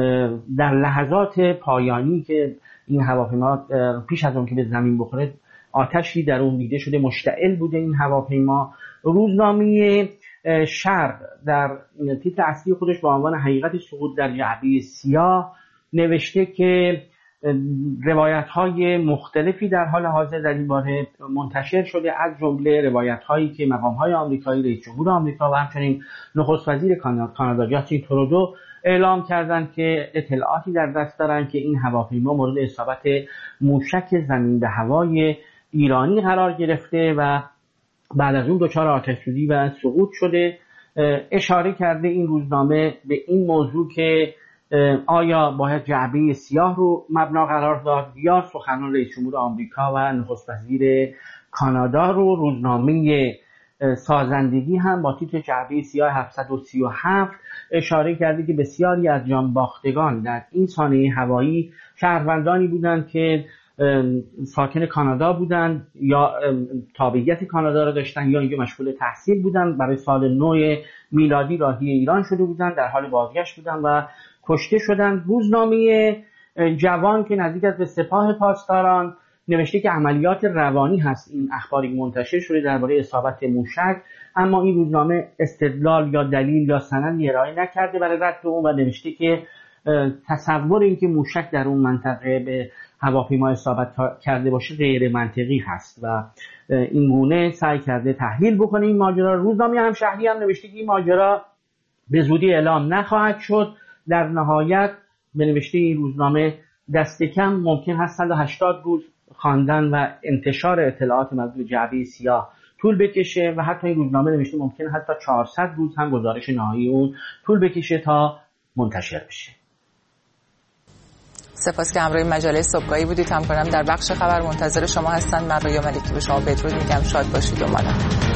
در لحظات پایانی که این هواپیما پیش از اون که به زمین بخوره آتشی در اون دیده شده، مشتعل بوده این هواپیما. روزنامه شرق در تیتر اصلی خودش با عنوان حقیقت سقوط در جعبه سیاه نوشته که روایت‌های مختلفی در حال حاضر در این باره منتشر شده، از جمله روایت‌هایی که مقام‌های آمریکایی، رئیس جمهور آمریکا و همچنین نخست وزیر کانادا جاستین ترودو اعلام کردند که اطلاعاتی در دست دارند که این هواپیما مورد اصابت موشک زمین به هوای ایرانی قرار گرفته و بعد از اون دچار آتش‌سوزی و سقوط شده. اشاره کرده این روزنامه به این موضوع که آیا باید جعبه سیاه رو مبنا قرار داد یا سخنان رئیس جمهور آمریکا و نخست وزیر کانادا رو. روزنامه سازندگی هم با تیتر جعبه سیاه هفتصد و سی و هفت اشاره کرده که بسیاری از جانباختگان در این سانحه هوایی شهروندانی بودند که ساکن کانادا بودند یا تابعیت کانادا را داشتند یا اینجا مشغول تحصیل بودند، برای سال نو میلادی راهی ایران شده بودند، در حال بازگشت بودند و کشته شدند. روزنامه جوان که نزدیک است به سپاه پاسداران نوشته که عملیات روانی هست این اخباری منتشر شده درباره اصابت موشک، اما این روزنامه استدلال یا دلیل یا سندی ارائه نکرده برای رد اون و نوشته که تصور این که موشک در اون منطقه به هواپیما اصابت کرده باشه غیر منطقی هست و این گونه سعی کرده تحلیل بکنه این ماجرا. روزنامه همشهری هم نوشته که این ماجرا به زودی اعلام نخواهد شد. در نهایت به نوشته این روزنامه دست کم ممکن هست صد و هشتاد روز خواندن و انتشار اطلاعات مربوط به جعبه سیاه طول بکشه و حتی این روزنامه نوشته ممکن حتی چهارصد روز هم گزارش نهایی اون طول بکشه تا منتشر بشه. سپاس که همراه مجله صبحگاهی بودید. هم کنم در بخش خبر منتظر شما هستن. من رویا ملکی به شما بدرود میگم. شاد باشید و مانا.